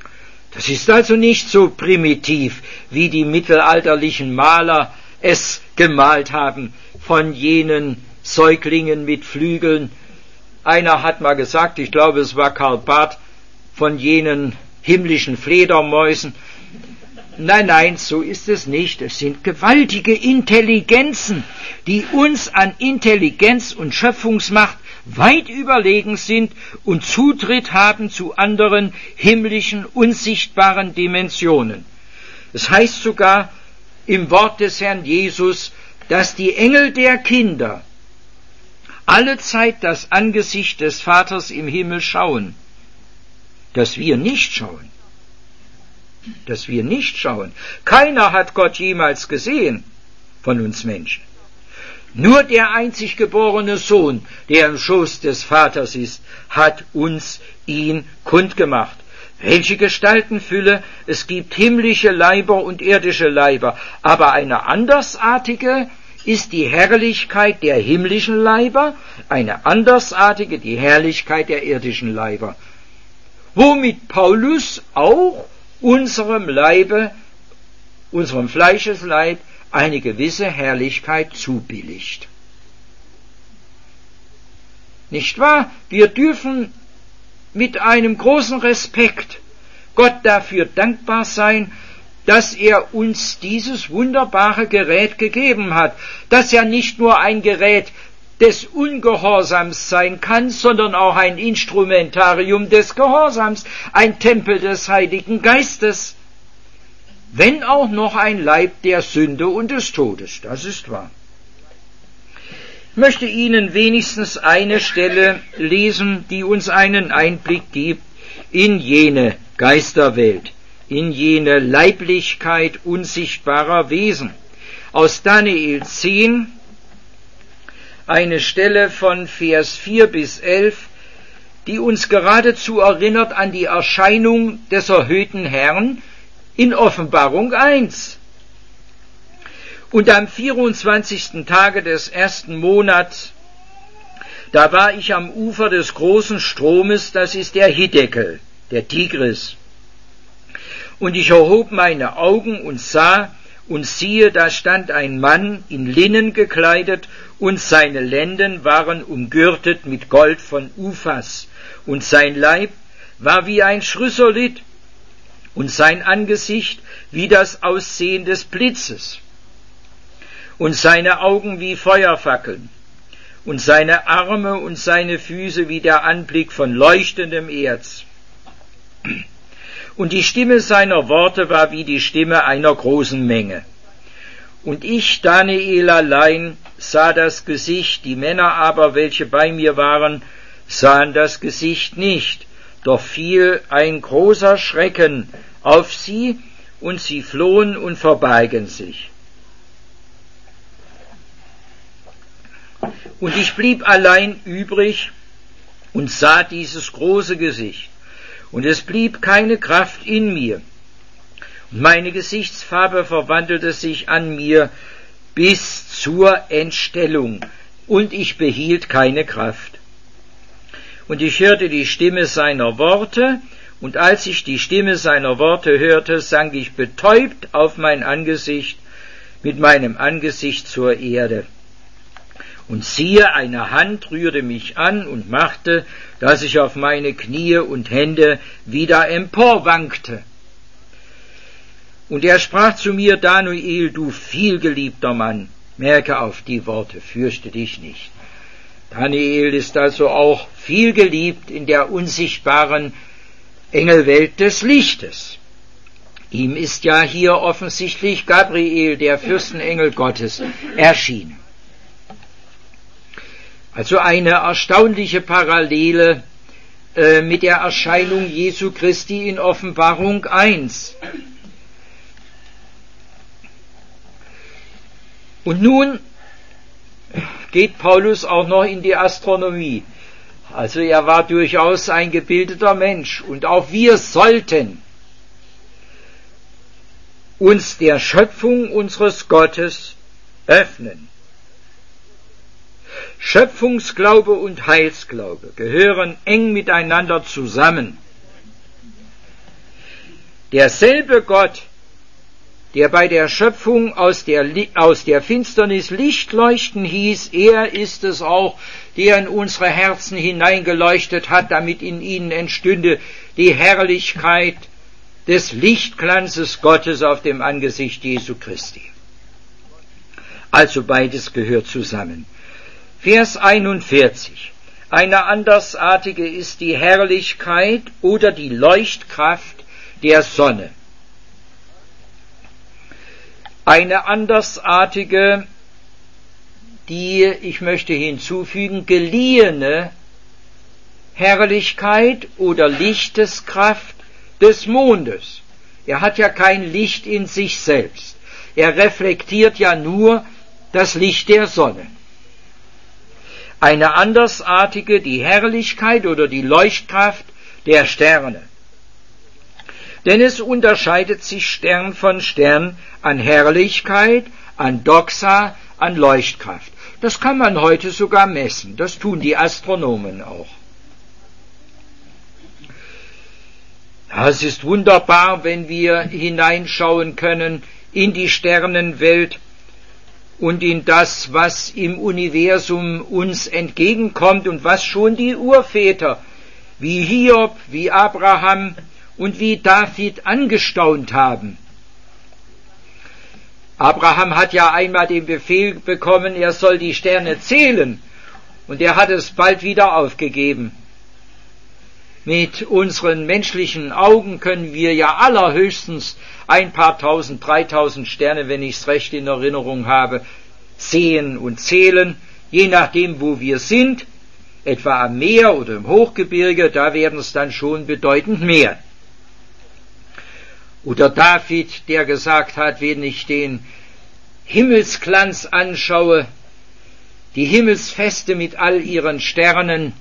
Das ist also nicht so primitiv, wie die mittelalterlichen Maler es gemalt haben von jenen Säuglingen mit Flügeln. Einer hat mal gesagt, ich glaube es war Karl Barth, von jenen himmlischen Fledermäusen. Nein, so ist es nicht. Es sind gewaltige Intelligenzen, die uns an Intelligenz und Schöpfungsmacht weit überlegen sind und Zutritt haben zu anderen himmlischen, unsichtbaren Dimensionen. Es heißt sogar im Wort des Herrn Jesus, dass die Engel der Kinder allezeit das Angesicht des Vaters im Himmel schauen, dass wir nicht schauen. Dass wir nicht schauen. Keiner hat Gott jemals gesehen von uns Menschen. Nur der einzig geborene Sohn, der im Schoß des Vaters ist, hat uns ihn kundgemacht. Welche Gestaltenfülle! Es gibt himmlische Leiber und irdische Leiber, aber eine andersartige ist die Herrlichkeit der himmlischen Leiber, eine andersartige die Herrlichkeit der irdischen Leiber. Womit Paulus auch unserem Leibe, unserem Fleischesleib, eine gewisse Herrlichkeit zubilligt. Nicht wahr? Wir dürfen mit einem großen Respekt Gott dafür dankbar sein, dass er uns dieses wunderbare Gerät gegeben hat, das ja nicht nur ein Gerät des Ungehorsams sein kann, sondern auch ein Instrumentarium des Gehorsams, ein Tempel des Heiligen Geistes, wenn auch noch ein Leib der Sünde und des Todes, das ist wahr. Ich möchte Ihnen wenigstens eine Stelle lesen, die uns einen Einblick gibt in jene Geisterwelt, in jene Leiblichkeit unsichtbarer Wesen. Aus Daniel 10, eine Stelle von Vers 4 bis 11, die uns geradezu erinnert an die Erscheinung des erhöhten Herrn in Offenbarung 1. Und am 24. Tage des ersten Monats, da war ich am Ufer des großen Stromes, das ist der Hiddekel, der Tigris. Und ich erhob meine Augen und sah, und siehe, da stand ein Mann in Linnen gekleidet, und seine Lenden waren umgürtet mit Gold von Uphas, und sein Leib war wie ein Chrysolit, und sein Angesicht wie das Aussehen des Blitzes, und seine Augen wie Feuerfackeln, und seine Arme und seine Füße wie der Anblick von leuchtendem Erz. Und die Stimme seiner Worte war wie die Stimme einer großen Menge. Und ich, Daniel allein, sah das Gesicht, die Männer aber, welche bei mir waren, sahen das Gesicht nicht, doch fiel ein großer Schrecken auf sie, und sie flohen und verbargen sich. Und ich blieb allein übrig und sah dieses große Gesicht, und es blieb keine Kraft in mir. Und meine Gesichtsfarbe verwandelte sich an mir bis zur Entstellung, und ich behielt keine Kraft. Und ich hörte die Stimme seiner Worte, und als ich die Stimme seiner Worte hörte, sank ich betäubt auf mein Angesicht, mit meinem Angesicht zur Erde. Und siehe, eine Hand rührte mich an und machte, dass ich auf meine Knie und Hände wieder emporwankte. Und er sprach zu mir, Daniel, du vielgeliebter Mann, merke auf die Worte, fürchte dich nicht. Daniel ist also auch vielgeliebt in der unsichtbaren Engelwelt des Lichtes. Ihm ist ja hier offensichtlich Gabriel, der Fürstenengel Gottes, erschienen. Also eine erstaunliche Parallele mit der Erscheinung Jesu Christi in Offenbarung 1. Und nun geht Paulus auch noch in die Astronomie. Also er war durchaus ein gebildeter Mensch, und auch wir sollten uns der Schöpfung unseres Gottes öffnen. Schöpfungsglaube und Heilsglaube gehören eng miteinander zusammen. Derselbe Gott, der bei der Schöpfung aus der Finsternis Licht leuchten hieß, er ist es auch, der in unsere Herzen hineingeleuchtet hat, damit in ihnen entstünde die Herrlichkeit des Lichtglanzes Gottes auf dem Angesicht Jesu Christi. Also beides gehört zusammen. Vers 41. Eine andersartige ist die Herrlichkeit oder die Leuchtkraft der Sonne. Eine andersartige, die, ich möchte hinzufügen, geliehene Herrlichkeit oder Lichteskraft des Mondes. Er hat ja kein Licht in sich selbst. Er reflektiert ja nur das Licht der Sonne. Eine andersartige, die Herrlichkeit oder die Leuchtkraft der Sterne. Denn es unterscheidet sich Stern von Stern an Herrlichkeit, an Doxa, an Leuchtkraft. Das kann man heute sogar messen. Das tun die Astronomen auch. Ja, es ist wunderbar, wenn wir hineinschauen können in die Sternenwelt und in das, was im Universum uns entgegenkommt und was schon die Urväter wie Hiob, wie Abraham und wie David angestaunt haben. Abraham hat ja einmal den Befehl bekommen, er soll die Sterne zählen, und er hat es bald wieder aufgegeben. Mit unseren menschlichen Augen können wir ja allerhöchstens ein paar tausend, 3000 Sterne, wenn ich es recht in Erinnerung habe, sehen und zählen, je nachdem, wo wir sind, etwa am Meer oder im Hochgebirge, da werden es dann schon bedeutend mehr. Oder David, der gesagt hat, wenn ich den Himmelsglanz anschaue, die Himmelsfeste mit all ihren Sternen,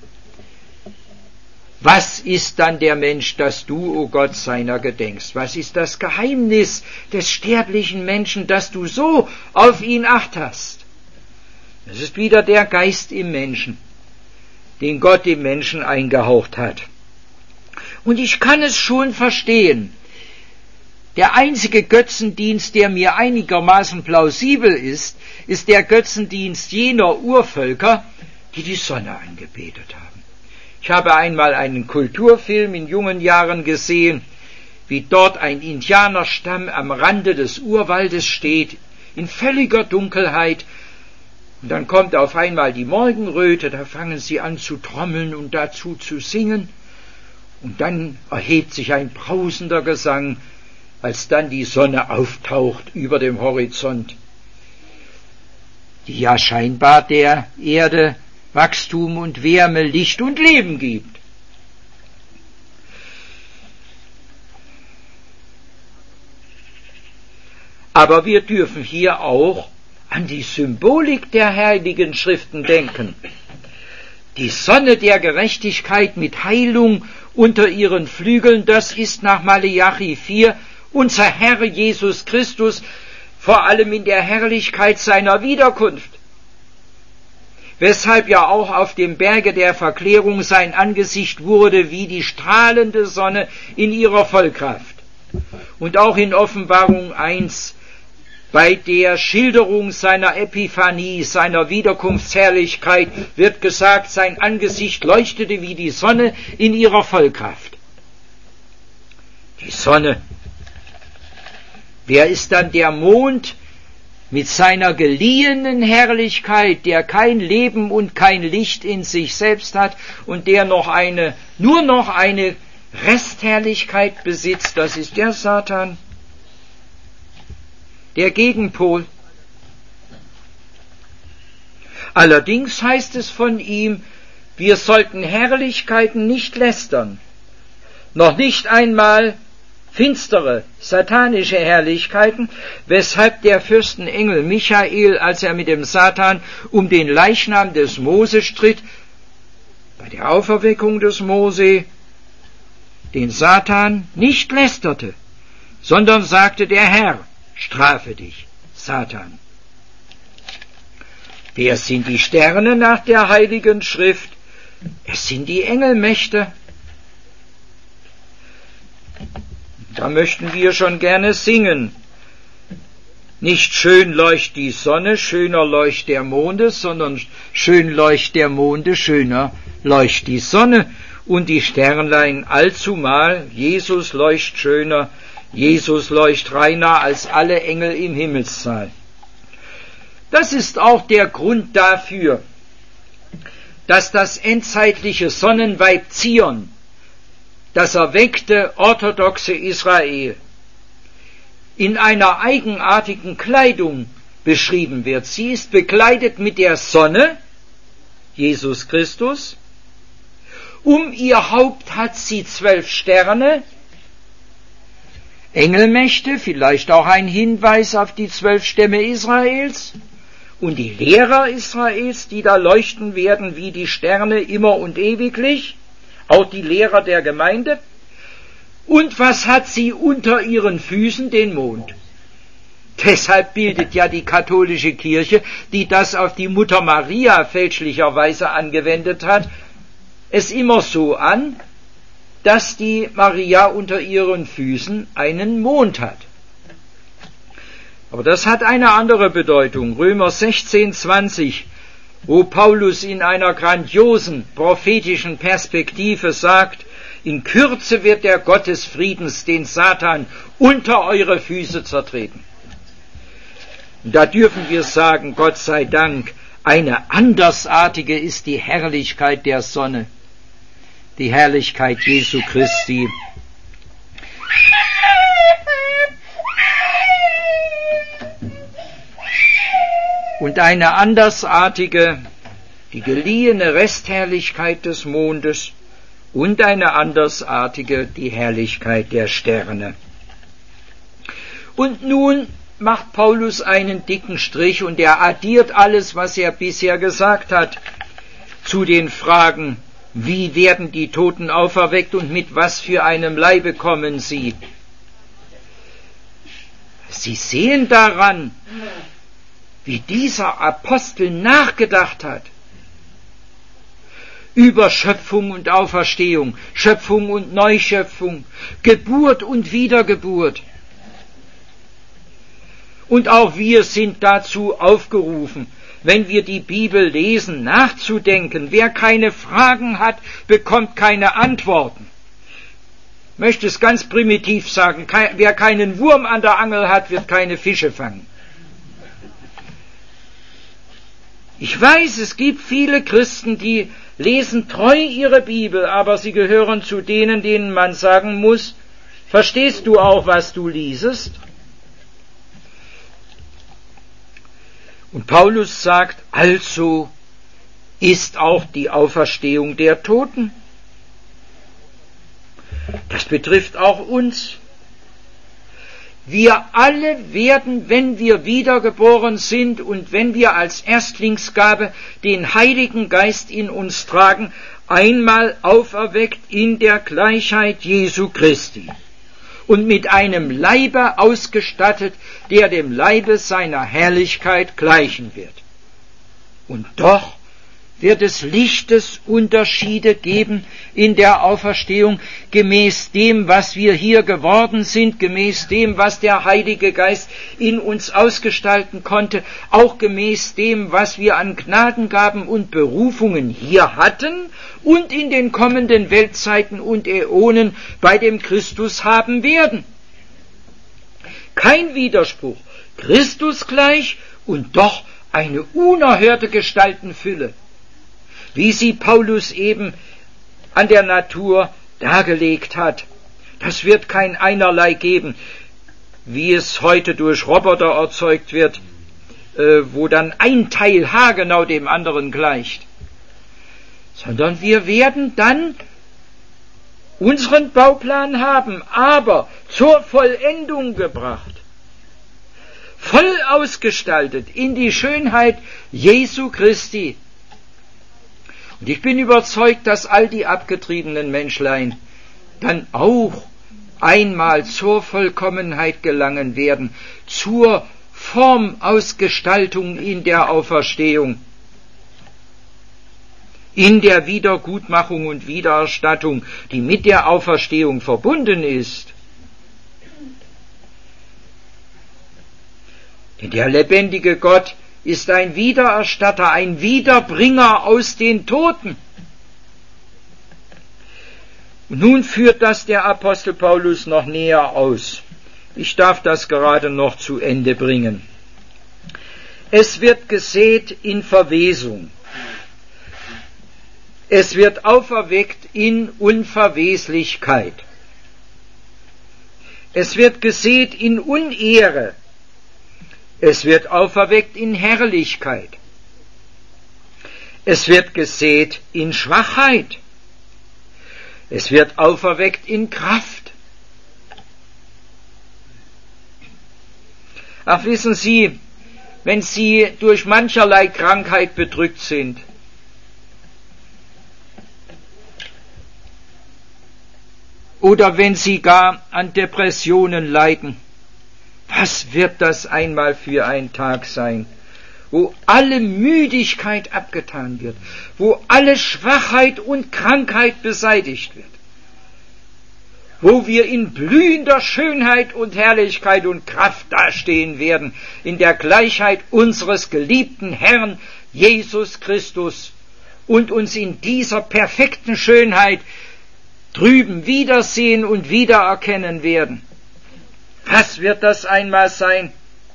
was ist dann der Mensch, dass du, o Gott, seiner gedenkst? Was ist das Geheimnis des sterblichen Menschen, dass du so auf ihn acht hast? Das ist wieder der Geist im Menschen, den Gott dem Menschen eingehaucht hat. Und ich kann es schon verstehen. Der einzige Götzendienst, der mir einigermaßen plausibel ist, ist der Götzendienst jener Urvölker, die die Sonne angebetet haben. Ich habe einmal einen Kulturfilm in jungen Jahren gesehen, wie dort ein Indianerstamm am Rande des Urwaldes steht, in völliger Dunkelheit. Und dann kommt auf einmal die Morgenröte, da fangen sie an zu trommeln und dazu zu singen. Und dann erhebt sich ein brausender Gesang, als dann die Sonne auftaucht über dem Horizont, die ja scheinbar der Erde Wachstum und Wärme, Licht und Leben gibt. Aber wir dürfen hier auch an die Symbolik der heiligen Schriften denken. Die Sonne der Gerechtigkeit mit Heilung unter ihren Flügeln, das ist nach Maleachi 4 unser Herr Jesus Christus, vor allem in der Herrlichkeit seiner Wiederkunft. Weshalb ja auch auf dem Berge der Verklärung sein Angesicht wurde wie die strahlende Sonne in ihrer Vollkraft. Und auch in Offenbarung 1, bei der Schilderung seiner Epiphanie, seiner Wiederkunftsherrlichkeit, wird gesagt, sein Angesicht leuchtete wie die Sonne in ihrer Vollkraft. Die Sonne. Wer ist dann der Mond? Mit seiner geliehenen Herrlichkeit, der kein Leben und kein Licht in sich selbst hat und der nur noch eine Restherrlichkeit besitzt, das ist der Satan, der Gegenpol. Allerdings heißt es von ihm, wir sollten Herrlichkeiten nicht lästern, noch nicht einmal finstere, satanische Herrlichkeiten, weshalb der Fürstenengel Michael, als er mit dem Satan um den Leichnam des Mose stritt, bei der Auferweckung des Mose, den Satan nicht lästerte, sondern sagte, der Herr strafe dich, Satan. Wer sind die Sterne nach der Heiligen Schrift? Es sind die Engelmächte. Da möchten wir schon gerne singen. Nicht schön leucht die Sonne, schöner leucht der Monde, sondern schön leucht der Monde, schöner leucht die Sonne und die Sternlein allzumal. Jesus leucht schöner, Jesus leucht reiner als alle Engel im Himmelssaal. Das ist auch der Grund dafür, dass das endzeitliche Sonnenweib Zion, das erweckte orthodoxe Israel, in einer eigenartigen Kleidung beschrieben wird. Sie ist bekleidet mit der Sonne, Jesus Christus. Um ihr Haupt hat sie 12 Sterne, Engelmächte, vielleicht auch ein Hinweis auf die 12 Stämme Israels und die Lehrer Israels, die da leuchten werden wie die Sterne immer und ewiglich, auch die Lehrer der Gemeinde. Und was hat sie unter ihren Füßen? Den Mond. Deshalb bildet ja die katholische Kirche, die das auf die Mutter Maria fälschlicherweise angewendet hat, es immer so an, dass die Maria unter ihren Füßen einen Mond hat. Aber das hat eine andere Bedeutung. Römer 16,20, wo Paulus in einer grandiosen prophetischen Perspektive sagt, in Kürze wird der Gott des Friedens den Satan unter eure Füße zertreten. Und da dürfen wir sagen, Gott sei Dank, eine andersartige ist die Herrlichkeit der Sonne, die Herrlichkeit Jesu Christi. Und eine andersartige, die geliehene Restherrlichkeit des Mondes und eine andersartige, die Herrlichkeit der Sterne. Und nun macht Paulus einen dicken Strich und er addiert alles, was er bisher gesagt hat, zu den Fragen, wie werden die Toten auferweckt und mit was für einem Leibe kommen sie? Sie sehen daran, wie dieser Apostel nachgedacht hat über Schöpfung und Auferstehung, Schöpfung und Neuschöpfung, Geburt und Wiedergeburt. Und auch wir sind dazu aufgerufen, wenn wir die Bibel lesen, nachzudenken. Wer keine Fragen hat, bekommt keine Antworten. Ich möchte es ganz primitiv sagen, wer keinen Wurm an der Angel hat, wird keine Fische fangen. Ich weiß, es gibt viele Christen, die lesen treu ihre Bibel, aber sie gehören zu denen, denen man sagen muss, verstehst du auch, was du liesest? Und Paulus sagt, also ist auch die Auferstehung der Toten. Das betrifft auch uns. Wir alle werden, wenn wir wiedergeboren sind und wenn wir als Erstlingsgabe den Heiligen Geist in uns tragen, einmal auferweckt in der Gleichheit Jesu Christi und mit einem Leibe ausgestattet, der dem Leibe seiner Herrlichkeit gleichen wird. Und doch wird es Lichtes Unterschiede geben in der Auferstehung, gemäß dem, was wir hier geworden sind, gemäß dem, was der Heilige Geist in uns ausgestalten konnte, auch gemäß dem, was wir an Gnadengaben und Berufungen hier hatten und in den kommenden Weltzeiten und Äonen bei dem Christus haben werden. Kein Widerspruch, Christus gleich und doch eine unerhörte Gestaltenfülle, wie sie Paulus eben an der Natur dargelegt hat. Das wird kein Einerlei geben, wie es heute durch Roboter erzeugt wird, wo dann ein Teil haargenau dem anderen gleicht. Sondern wir werden dann unseren Bauplan haben, aber zur Vollendung gebracht, voll ausgestaltet in die Schönheit Jesu Christi. Und ich bin überzeugt, dass all die abgetriebenen Menschlein dann auch einmal zur Vollkommenheit gelangen werden, zur Formausgestaltung in der Auferstehung, in der Wiedergutmachung und Wiedererstattung, die mit der Auferstehung verbunden ist. Denn der lebendige Gott ist ein Wiedererstatter, ein Wiederbringer aus den Toten. Und nun führt das der Apostel Paulus noch näher aus. Ich darf das gerade noch zu Ende bringen. Es wird gesät in Verwesung. Es wird auferweckt in Unverweslichkeit. Es wird gesät in Unehre. Es wird auferweckt in Herrlichkeit. Es wird gesät in Schwachheit. Es wird auferweckt in Kraft. Ach, wissen Sie, wenn Sie durch mancherlei Krankheit bedrückt sind, oder wenn Sie gar an Depressionen leiden, was wird das einmal für ein Tag sein, wo alle Müdigkeit abgetan wird, wo alle Schwachheit und Krankheit beseitigt wird, wo wir in blühender Schönheit und Herrlichkeit und Kraft dastehen werden, in der Gleichheit unseres geliebten Herrn Jesus Christus und uns in dieser perfekten Schönheit drüben wiedersehen und wiedererkennen werden. Was wird das einmal sein?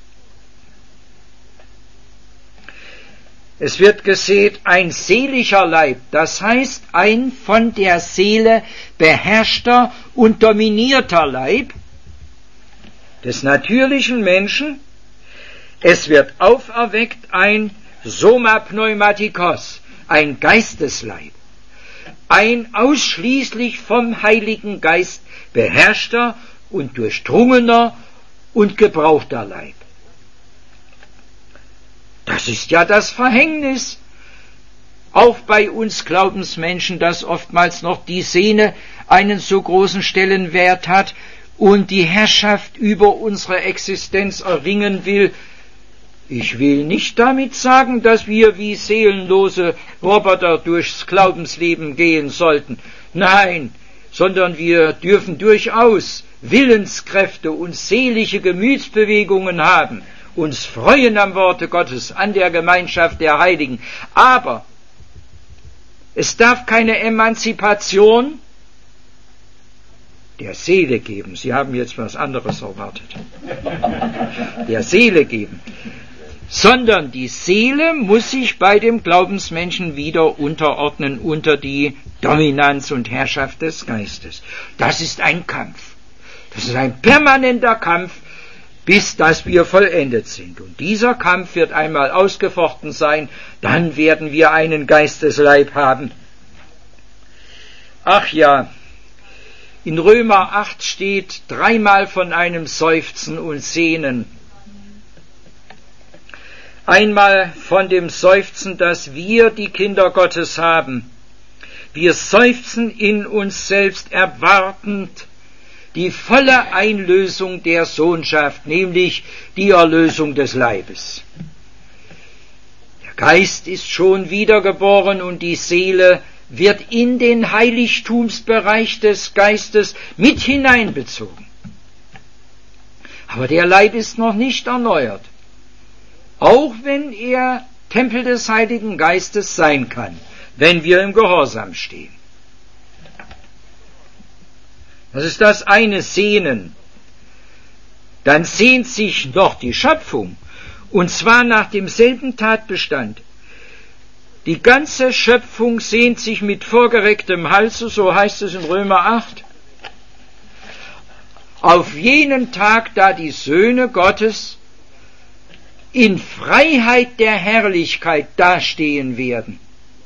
Es wird gesät ein seelischer Leib, das heißt ein von der Seele beherrschter und dominierter Leib des natürlichen Menschen. Es wird auferweckt ein Soma Pneumatikos, ein Geistesleib, ein ausschließlich vom Heiligen Geist beherrschter und durchdrungener und gebrauchter Leib. Das ist ja das Verhängnis, auch bei uns Glaubensmenschen, dass oftmals noch die Seele einen so großen Stellenwert hat und die Herrschaft über unsere Existenz erringen will. Ich will nicht damit sagen, dass wir wie seelenlose Roboter durchs Glaubensleben gehen sollten. Nein, sondern wir dürfen durchaus Willenskräfte und seelische Gemütsbewegungen haben, uns freuen am Worte Gottes, an der Gemeinschaft der Heiligen. Aber es darf keine Emanzipation der Seele geben. Sie haben jetzt was anderes erwartet. Der Seele geben. Sondern die Seele muss sich bei dem Glaubensmenschen wieder unterordnen unter die Dominanz und Herrschaft des Geistes. Das ist ein Kampf. Das ist ein permanenter Kampf, bis dass wir vollendet sind. Und dieser Kampf wird einmal ausgefochten sein, dann werden wir einen Geistesleib haben. Ach ja, in Römer 8 steht dreimal von einem Seufzen und Sehnen. Einmal von dem Seufzen, das wir, die Kinder Gottes, haben. Wir seufzen in uns selbst erwartend die volle Einlösung der Sohnschaft, nämlich die Erlösung des Leibes. Der Geist ist schon wiedergeboren und die Seele wird in den Heiligtumsbereich des Geistes mit hineinbezogen. Aber der Leib ist noch nicht erneuert, auch wenn er Tempel des Heiligen Geistes sein kann, wenn wir im Gehorsam stehen. Das ist das eine Sehnen. Dann sehnt sich noch die Schöpfung, und zwar nach demselben Tatbestand. Die ganze Schöpfung sehnt sich mit vorgerecktem Halse, so heißt es in Römer 8, auf jenen Tag, da die Söhne Gottes in Freiheit der Herrlichkeit dastehen werden.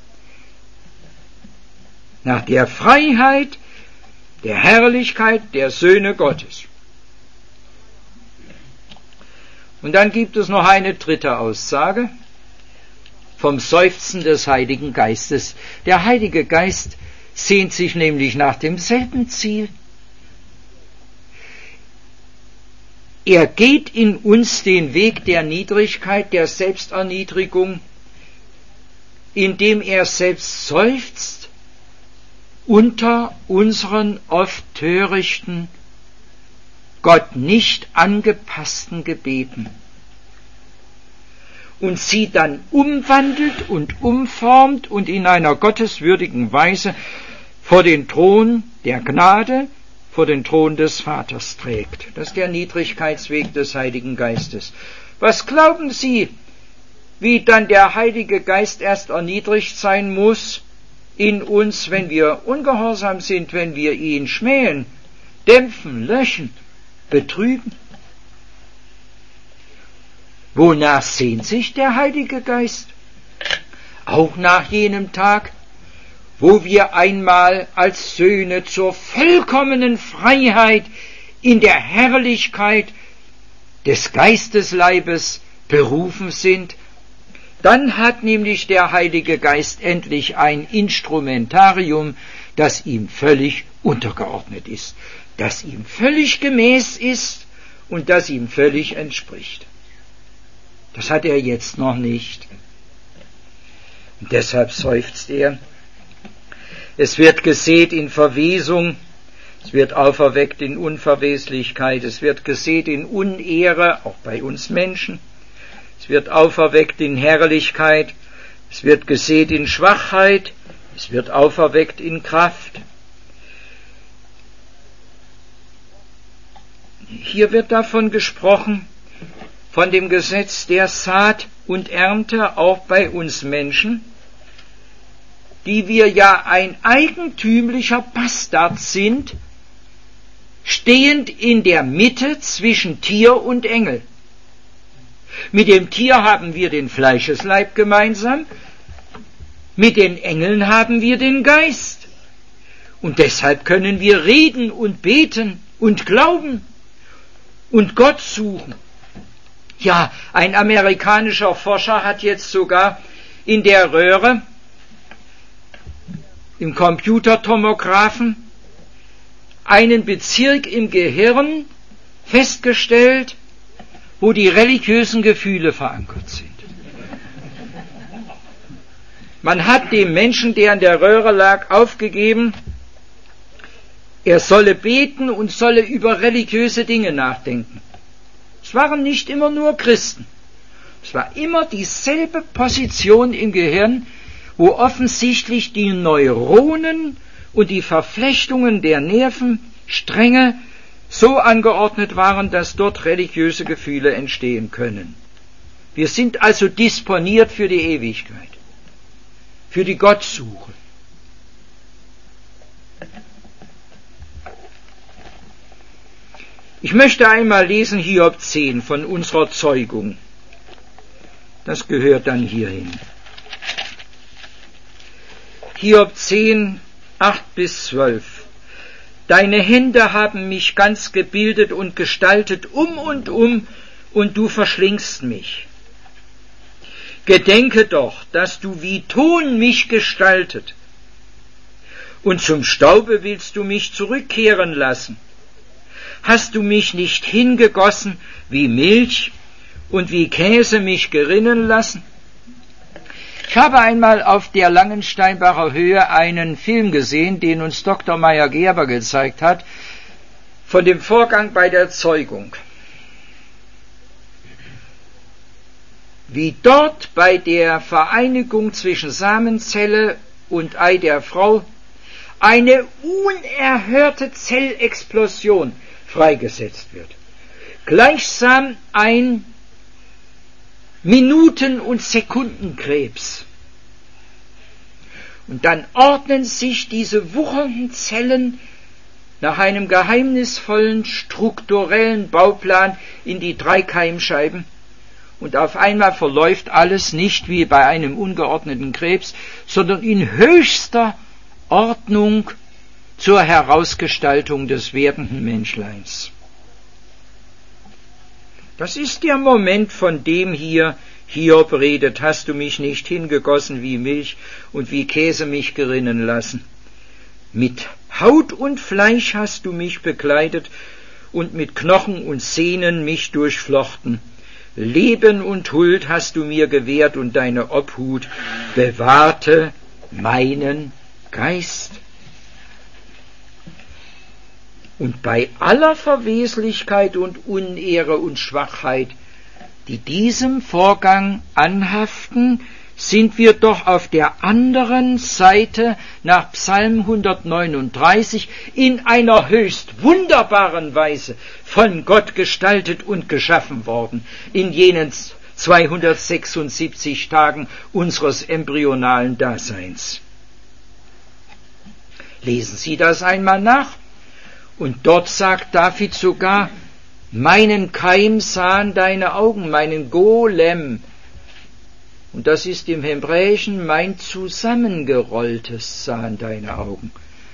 Nach der Freiheit der Herrlichkeit der Söhne Gottes. Und dann gibt es noch eine dritte Aussage vom Seufzen des Heiligen Geistes. Der Heilige Geist sehnt sich nämlich nach demselben Ziel. Er geht in uns den Weg der Niedrigkeit, der Selbsterniedrigung, indem er selbst seufzt unter unseren oft törichten, Gott nicht angepassten Gebeten. und sie dann umwandelt und umformt und in einer gotteswürdigen Weise vor den Thron der Gnade, vor den Thron des Vaters trägt. Das ist der Niedrigkeitsweg des Heiligen Geistes. Was glauben Sie, wie dann der Heilige Geist erst erniedrigt sein muss in uns, wenn wir ungehorsam sind, wenn wir ihn schmähen, dämpfen, löschen, betrüben? Wonach sehnt sich der Heilige Geist? Auch nach jenem Tag, wo wir einmal als Söhne zur vollkommenen Freiheit in der Herrlichkeit des Geistesleibes berufen sind. Dann hat nämlich der Heilige Geist endlich ein Instrumentarium, das ihm völlig untergeordnet ist, das ihm völlig gemäß ist und das ihm völlig entspricht. Das hat er jetzt noch nicht. Und deshalb seufzt er. Es wird gesät in Verwesung, es wird auferweckt in Unverweslichkeit, es wird gesät in Unehre, auch bei uns Menschen, es wird auferweckt in Herrlichkeit, es wird gesät in Schwachheit, es wird auferweckt in Kraft. Hier wird davon gesprochen, von dem Gesetz der Saat und Ernte auch bei uns Menschen, die wir ja ein eigentümlicher Bastard sind, stehend in der Mitte zwischen Tier und Engel. Mit dem Tier haben wir den Fleischesleib gemeinsam, mit den Engeln haben wir den Geist. Und deshalb können wir reden und beten und glauben und Gott suchen. Ja, ein amerikanischer Forscher hat jetzt sogar in der Röhre, im Computertomographen, einen Bezirk im Gehirn festgestellt, wo die religiösen Gefühle verankert sind. Man hat dem Menschen, der in der Röhre lag, aufgegeben, er solle beten und solle über religiöse Dinge nachdenken. Es waren nicht immer nur Christen. Es war immer dieselbe Position im Gehirn, wo offensichtlich die Neuronen und die Verflechtungen der Nervenstränge so angeordnet waren, dass dort religiöse Gefühle entstehen können. Wir sind also disponiert für die Ewigkeit, für die Gottsuche. Ich möchte einmal lesen Hiob 10 von unserer Zeugung. Das gehört dann hierhin. Hiob 10, 8-12. Deine Hände haben mich ganz gebildet und gestaltet und du verschlingst mich. Gedenke doch, dass du wie Ton mich gestaltet, und zum Staube willst du mich zurückkehren lassen. Hast du mich nicht hingegossen wie Milch und wie Käse mich gerinnen lassen? Ich habe einmal auf der Langensteinbacher Höhe einen Film gesehen, den uns Dr. Meyer-Gerber gezeigt hat, von dem Vorgang bei der Zeugung. Wie dort bei der Vereinigung zwischen Samenzelle und Ei der Frau eine unerhörte Zellexplosion freigesetzt wird. Gleichsam ein Minuten- und Sekundenkrebs. Und dann ordnen sich diese wuchernden Zellen nach einem geheimnisvollen strukturellen Bauplan in die 3 Keimscheiben. Und auf einmal verläuft alles nicht wie bei einem ungeordneten Krebs, sondern in höchster Ordnung zur Herausgestaltung des werdenden Menschleins. Das ist der Moment, von dem hier Hiob redet. Hast du mich nicht hingegossen wie Milch und wie Käse mich gerinnen lassen? Mit Haut und Fleisch hast du mich bekleidet und mit Knochen und Sehnen mich durchflochten. Leben und Huld hast du mir gewährt und deine Obhut bewahrte meinen Geist. Und bei aller Verweslichkeit und Unehre und Schwachheit, die diesem Vorgang anhaften, sind wir doch auf der anderen Seite nach Psalm 139 in einer höchst wunderbaren Weise von Gott gestaltet und geschaffen worden, in jenen 276 Tagen unseres embryonalen Daseins. Lesen Sie das einmal nach. Und dort sagt David sogar, meinen Keim sahen deine Augen, meinen Golem. Und das ist im Hebräischen mein Zusammengerolltes sahen deine Augen.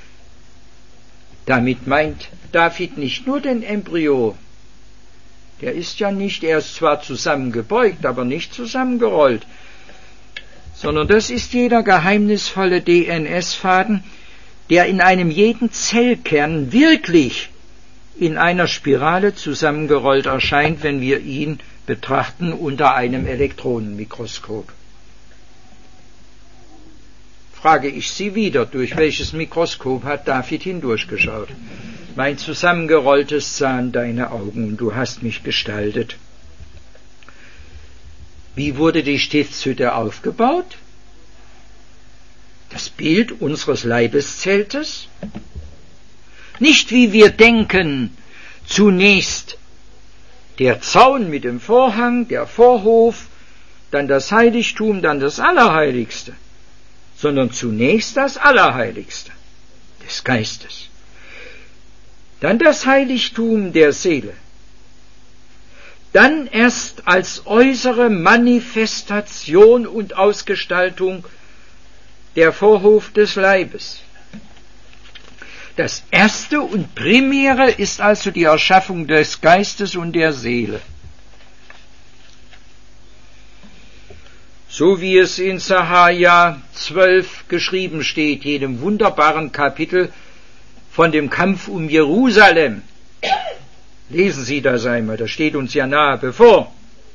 Damit meint David nicht nur den Embryo. Der ist ja nicht, er ist zwar zusammengebeugt, aber nicht zusammengerollt. Sondern das ist jeder geheimnisvolle DNS-Faden, der in einem jeden Zellkern wirklich in einer Spirale zusammengerollt erscheint, wenn wir ihn betrachten unter einem Elektronenmikroskop. Frage ich Sie wieder, durch welches Mikroskop hat David hindurchgeschaut? Mein zusammengerolltes sahen deine Augen und du hast mich gestaltet. Wie wurde die Stiftshütte aufgebaut? Das Bild unseres Leibeszeltes? Nicht wie wir denken, zunächst der Zaun mit dem Vorhang, der Vorhof, dann das Heiligtum, dann das Allerheiligste, sondern zunächst das Allerheiligste des Geistes, dann das Heiligtum der Seele, dann erst als äußere Manifestation und Ausgestaltung der Vorhof des Leibes. Das Erste und Primäre ist also die Erschaffung des Geistes und der Seele. So wie es in Sacharja 12 geschrieben steht, jedem wunderbaren Kapitel von dem Kampf um Jerusalem. Lesen Sie das einmal, das steht uns ja nahe bevor.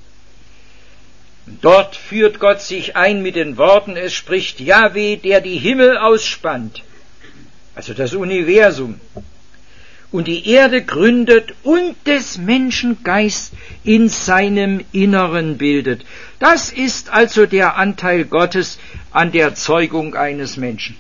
Dort führt Gott sich ein mit den Worten, es spricht Jahwe, der die Himmel ausspannt, also das Universum, und die Erde gründet und des Menschen Geist in seinem Inneren bildet. Das ist also der Anteil Gottes an der Zeugung eines Menschen.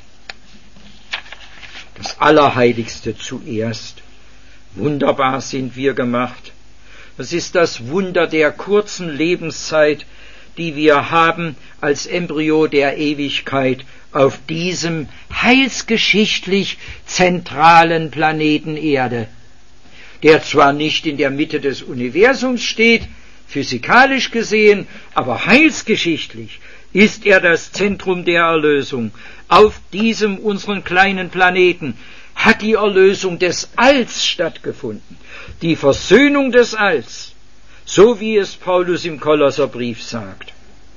Das Allerheiligste zuerst. Wunderbar sind wir gemacht. Das ist das Wunder der kurzen Lebenszeit, die wir haben als Embryo der Ewigkeit auf diesem heilsgeschichtlich zentralen Planeten Erde, der zwar nicht in der Mitte des Universums steht, physikalisch gesehen, aber heilsgeschichtlich ist er das Zentrum der Erlösung. Auf diesem unseren kleinen Planeten hat die Erlösung des Alls stattgefunden, die Versöhnung des Alls, so wie es Paulus im Kolosserbrief sagt.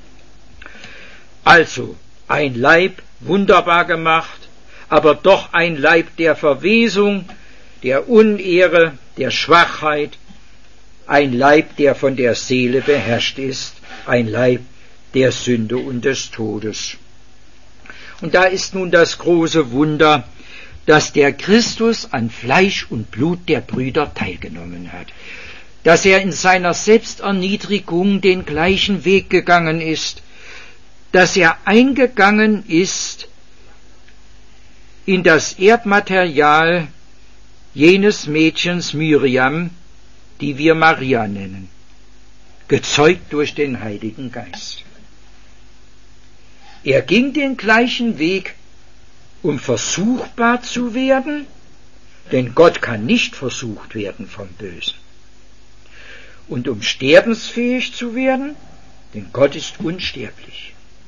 Also, ein Leib wunderbar gemacht, aber doch ein Leib der Verwesung, der Unehre, der Schwachheit, ein Leib, der von der Seele beherrscht ist, ein Leib der Sünde und des Todes. Und da ist nun das große Wunder, dass der Christus an Fleisch und Blut der Brüder teilgenommen hat, dass er in seiner Selbsterniedrigung den gleichen Weg gegangen ist, dass er eingegangen ist in das Erdmaterial jenes Mädchens Miriam, die wir Maria nennen, gezeugt durch den Heiligen Geist. Er ging den gleichen Weg, um versuchbar zu werden, denn Gott kann nicht versucht werden vom Bösen, und um sterbensfähig zu werden, denn Gott ist unsterblich.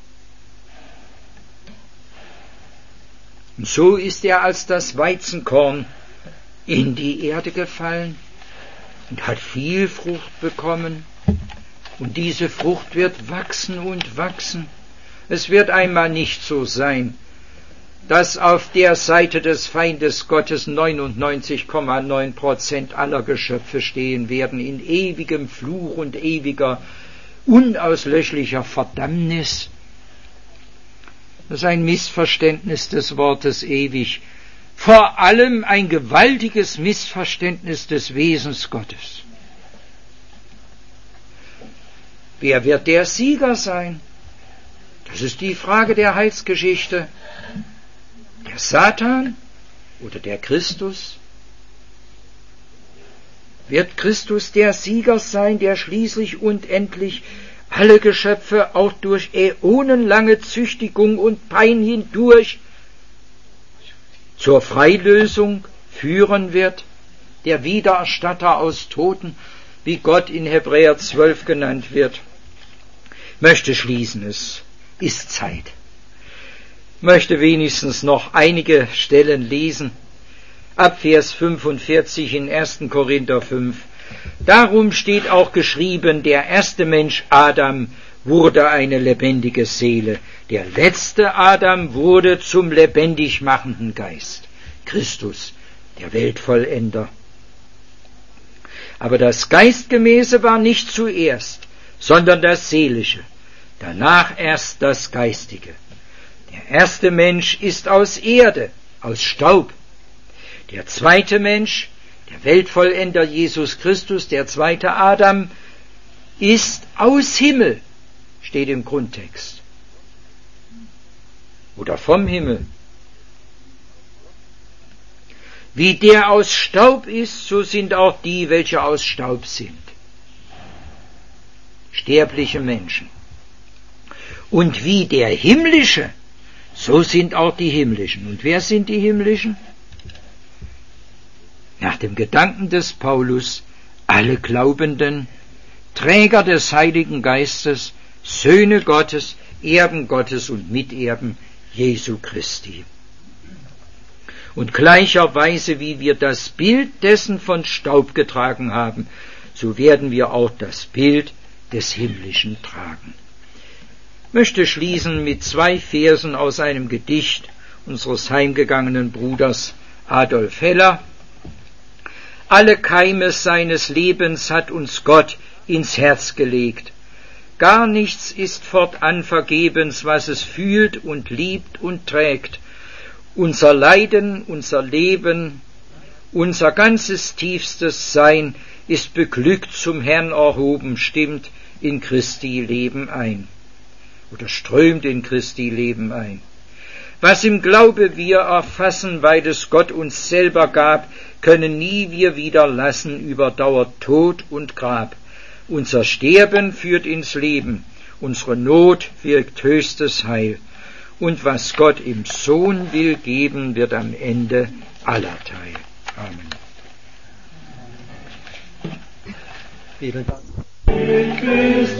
Und so ist er als das Weizenkorn in die Erde gefallen und hat viel Frucht bekommen. Und diese Frucht wird wachsen und wachsen. Es wird einmal nicht so sein, dass auf der Seite des Feindes Gottes 99,9% aller Geschöpfe stehen werden in ewigem Fluch und ewiger, unauslöschlicher Verdammnis. Das ist ein Missverständnis des Wortes ewig, vor allem ein gewaltiges Missverständnis des Wesens Gottes. Wer wird der Sieger sein? Das ist die Frage der Heilsgeschichte. Der Satan oder der Christus? Wird Christus der Sieger sein, der schließlich und endlich alle Geschöpfe auch durch äonenlange Züchtigung und Pein hindurch zur Freilösung führen wird, der Wiedererstatter aus Toten, wie Gott in Hebräer 12 genannt wird? Möchte schließen, es ist Zeit. Möchte wenigstens noch einige Stellen lesen. Ab Vers 45 in 1. Korinther 5. Darum steht auch geschrieben, der erste Mensch Adam wurde eine lebendige Seele. Der letzte Adam wurde zum lebendig machenden Geist. Christus, der Weltvollender. Aber das Geistgemäße war nicht zuerst, sondern das Seelische, danach erst das Geistige. Der erste Mensch ist aus Erde, aus Staub. Der zweite Mensch, der Weltvollender Jesus Christus, der zweite Adam, ist aus Himmel, steht im Grundtext. Oder vom Himmel. Wie der aus Staub ist, so sind auch die, welche aus Staub sind. Sterbliche Menschen. Und wie der Himmlische, so sind auch die Himmlischen. Und wer sind die Himmlischen? Nach dem Gedanken des Paulus, alle Glaubenden, Träger des Heiligen Geistes, Söhne Gottes, Erben Gottes und Miterben Jesu Christi. Und gleicherweise, wie wir das Bild dessen von Staub getragen haben, so werden wir auch das Bild des Himmlischen tragen. Ich möchte schließen mit 2 Versen aus einem Gedicht unseres heimgegangenen Bruders Adolf Heller. Alle Keime seines Lebens hat uns Gott ins Herz gelegt. Gar nichts ist fortan vergebens, was es fühlt und liebt und trägt. Unser Leiden, unser Leben, unser ganzes tiefstes Sein ist beglückt zum Herrn erhoben, stimmt in Christi Leben ein oder strömt in Christi Leben ein. Was im Glaube wir erfassen, weil es Gott uns selber gab, können nie wir wieder lassen, überdauert Tod und Grab. Unser Sterben führt ins Leben, unsere Not wirkt höchstes Heil. Und was Gott im Sohn will geben, wird am Ende aller Teil. Amen. Vielen Dank. Mit Christus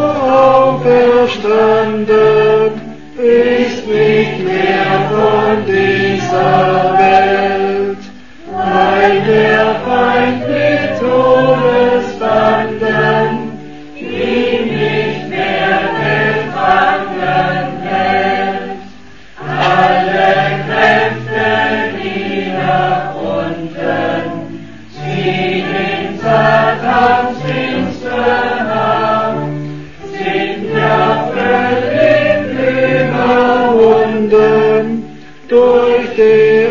auferstanden, ist nicht mehr von dieser Welt, weil der Feind mit Todesbanden ihn nicht mehr gefangen hält. Alle Kräfte, die nach unten ziehen in Satans finstere Hand, sind ja völlig überwunden durch die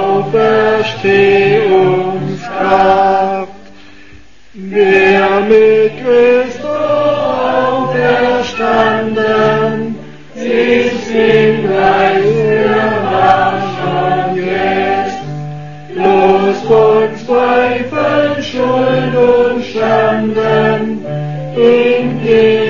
Auferstehungskraft. Wer mit Christus auferstanden ist im Geist fürwahr schon jetzt, los von Zweifel, Schuld und Schanden in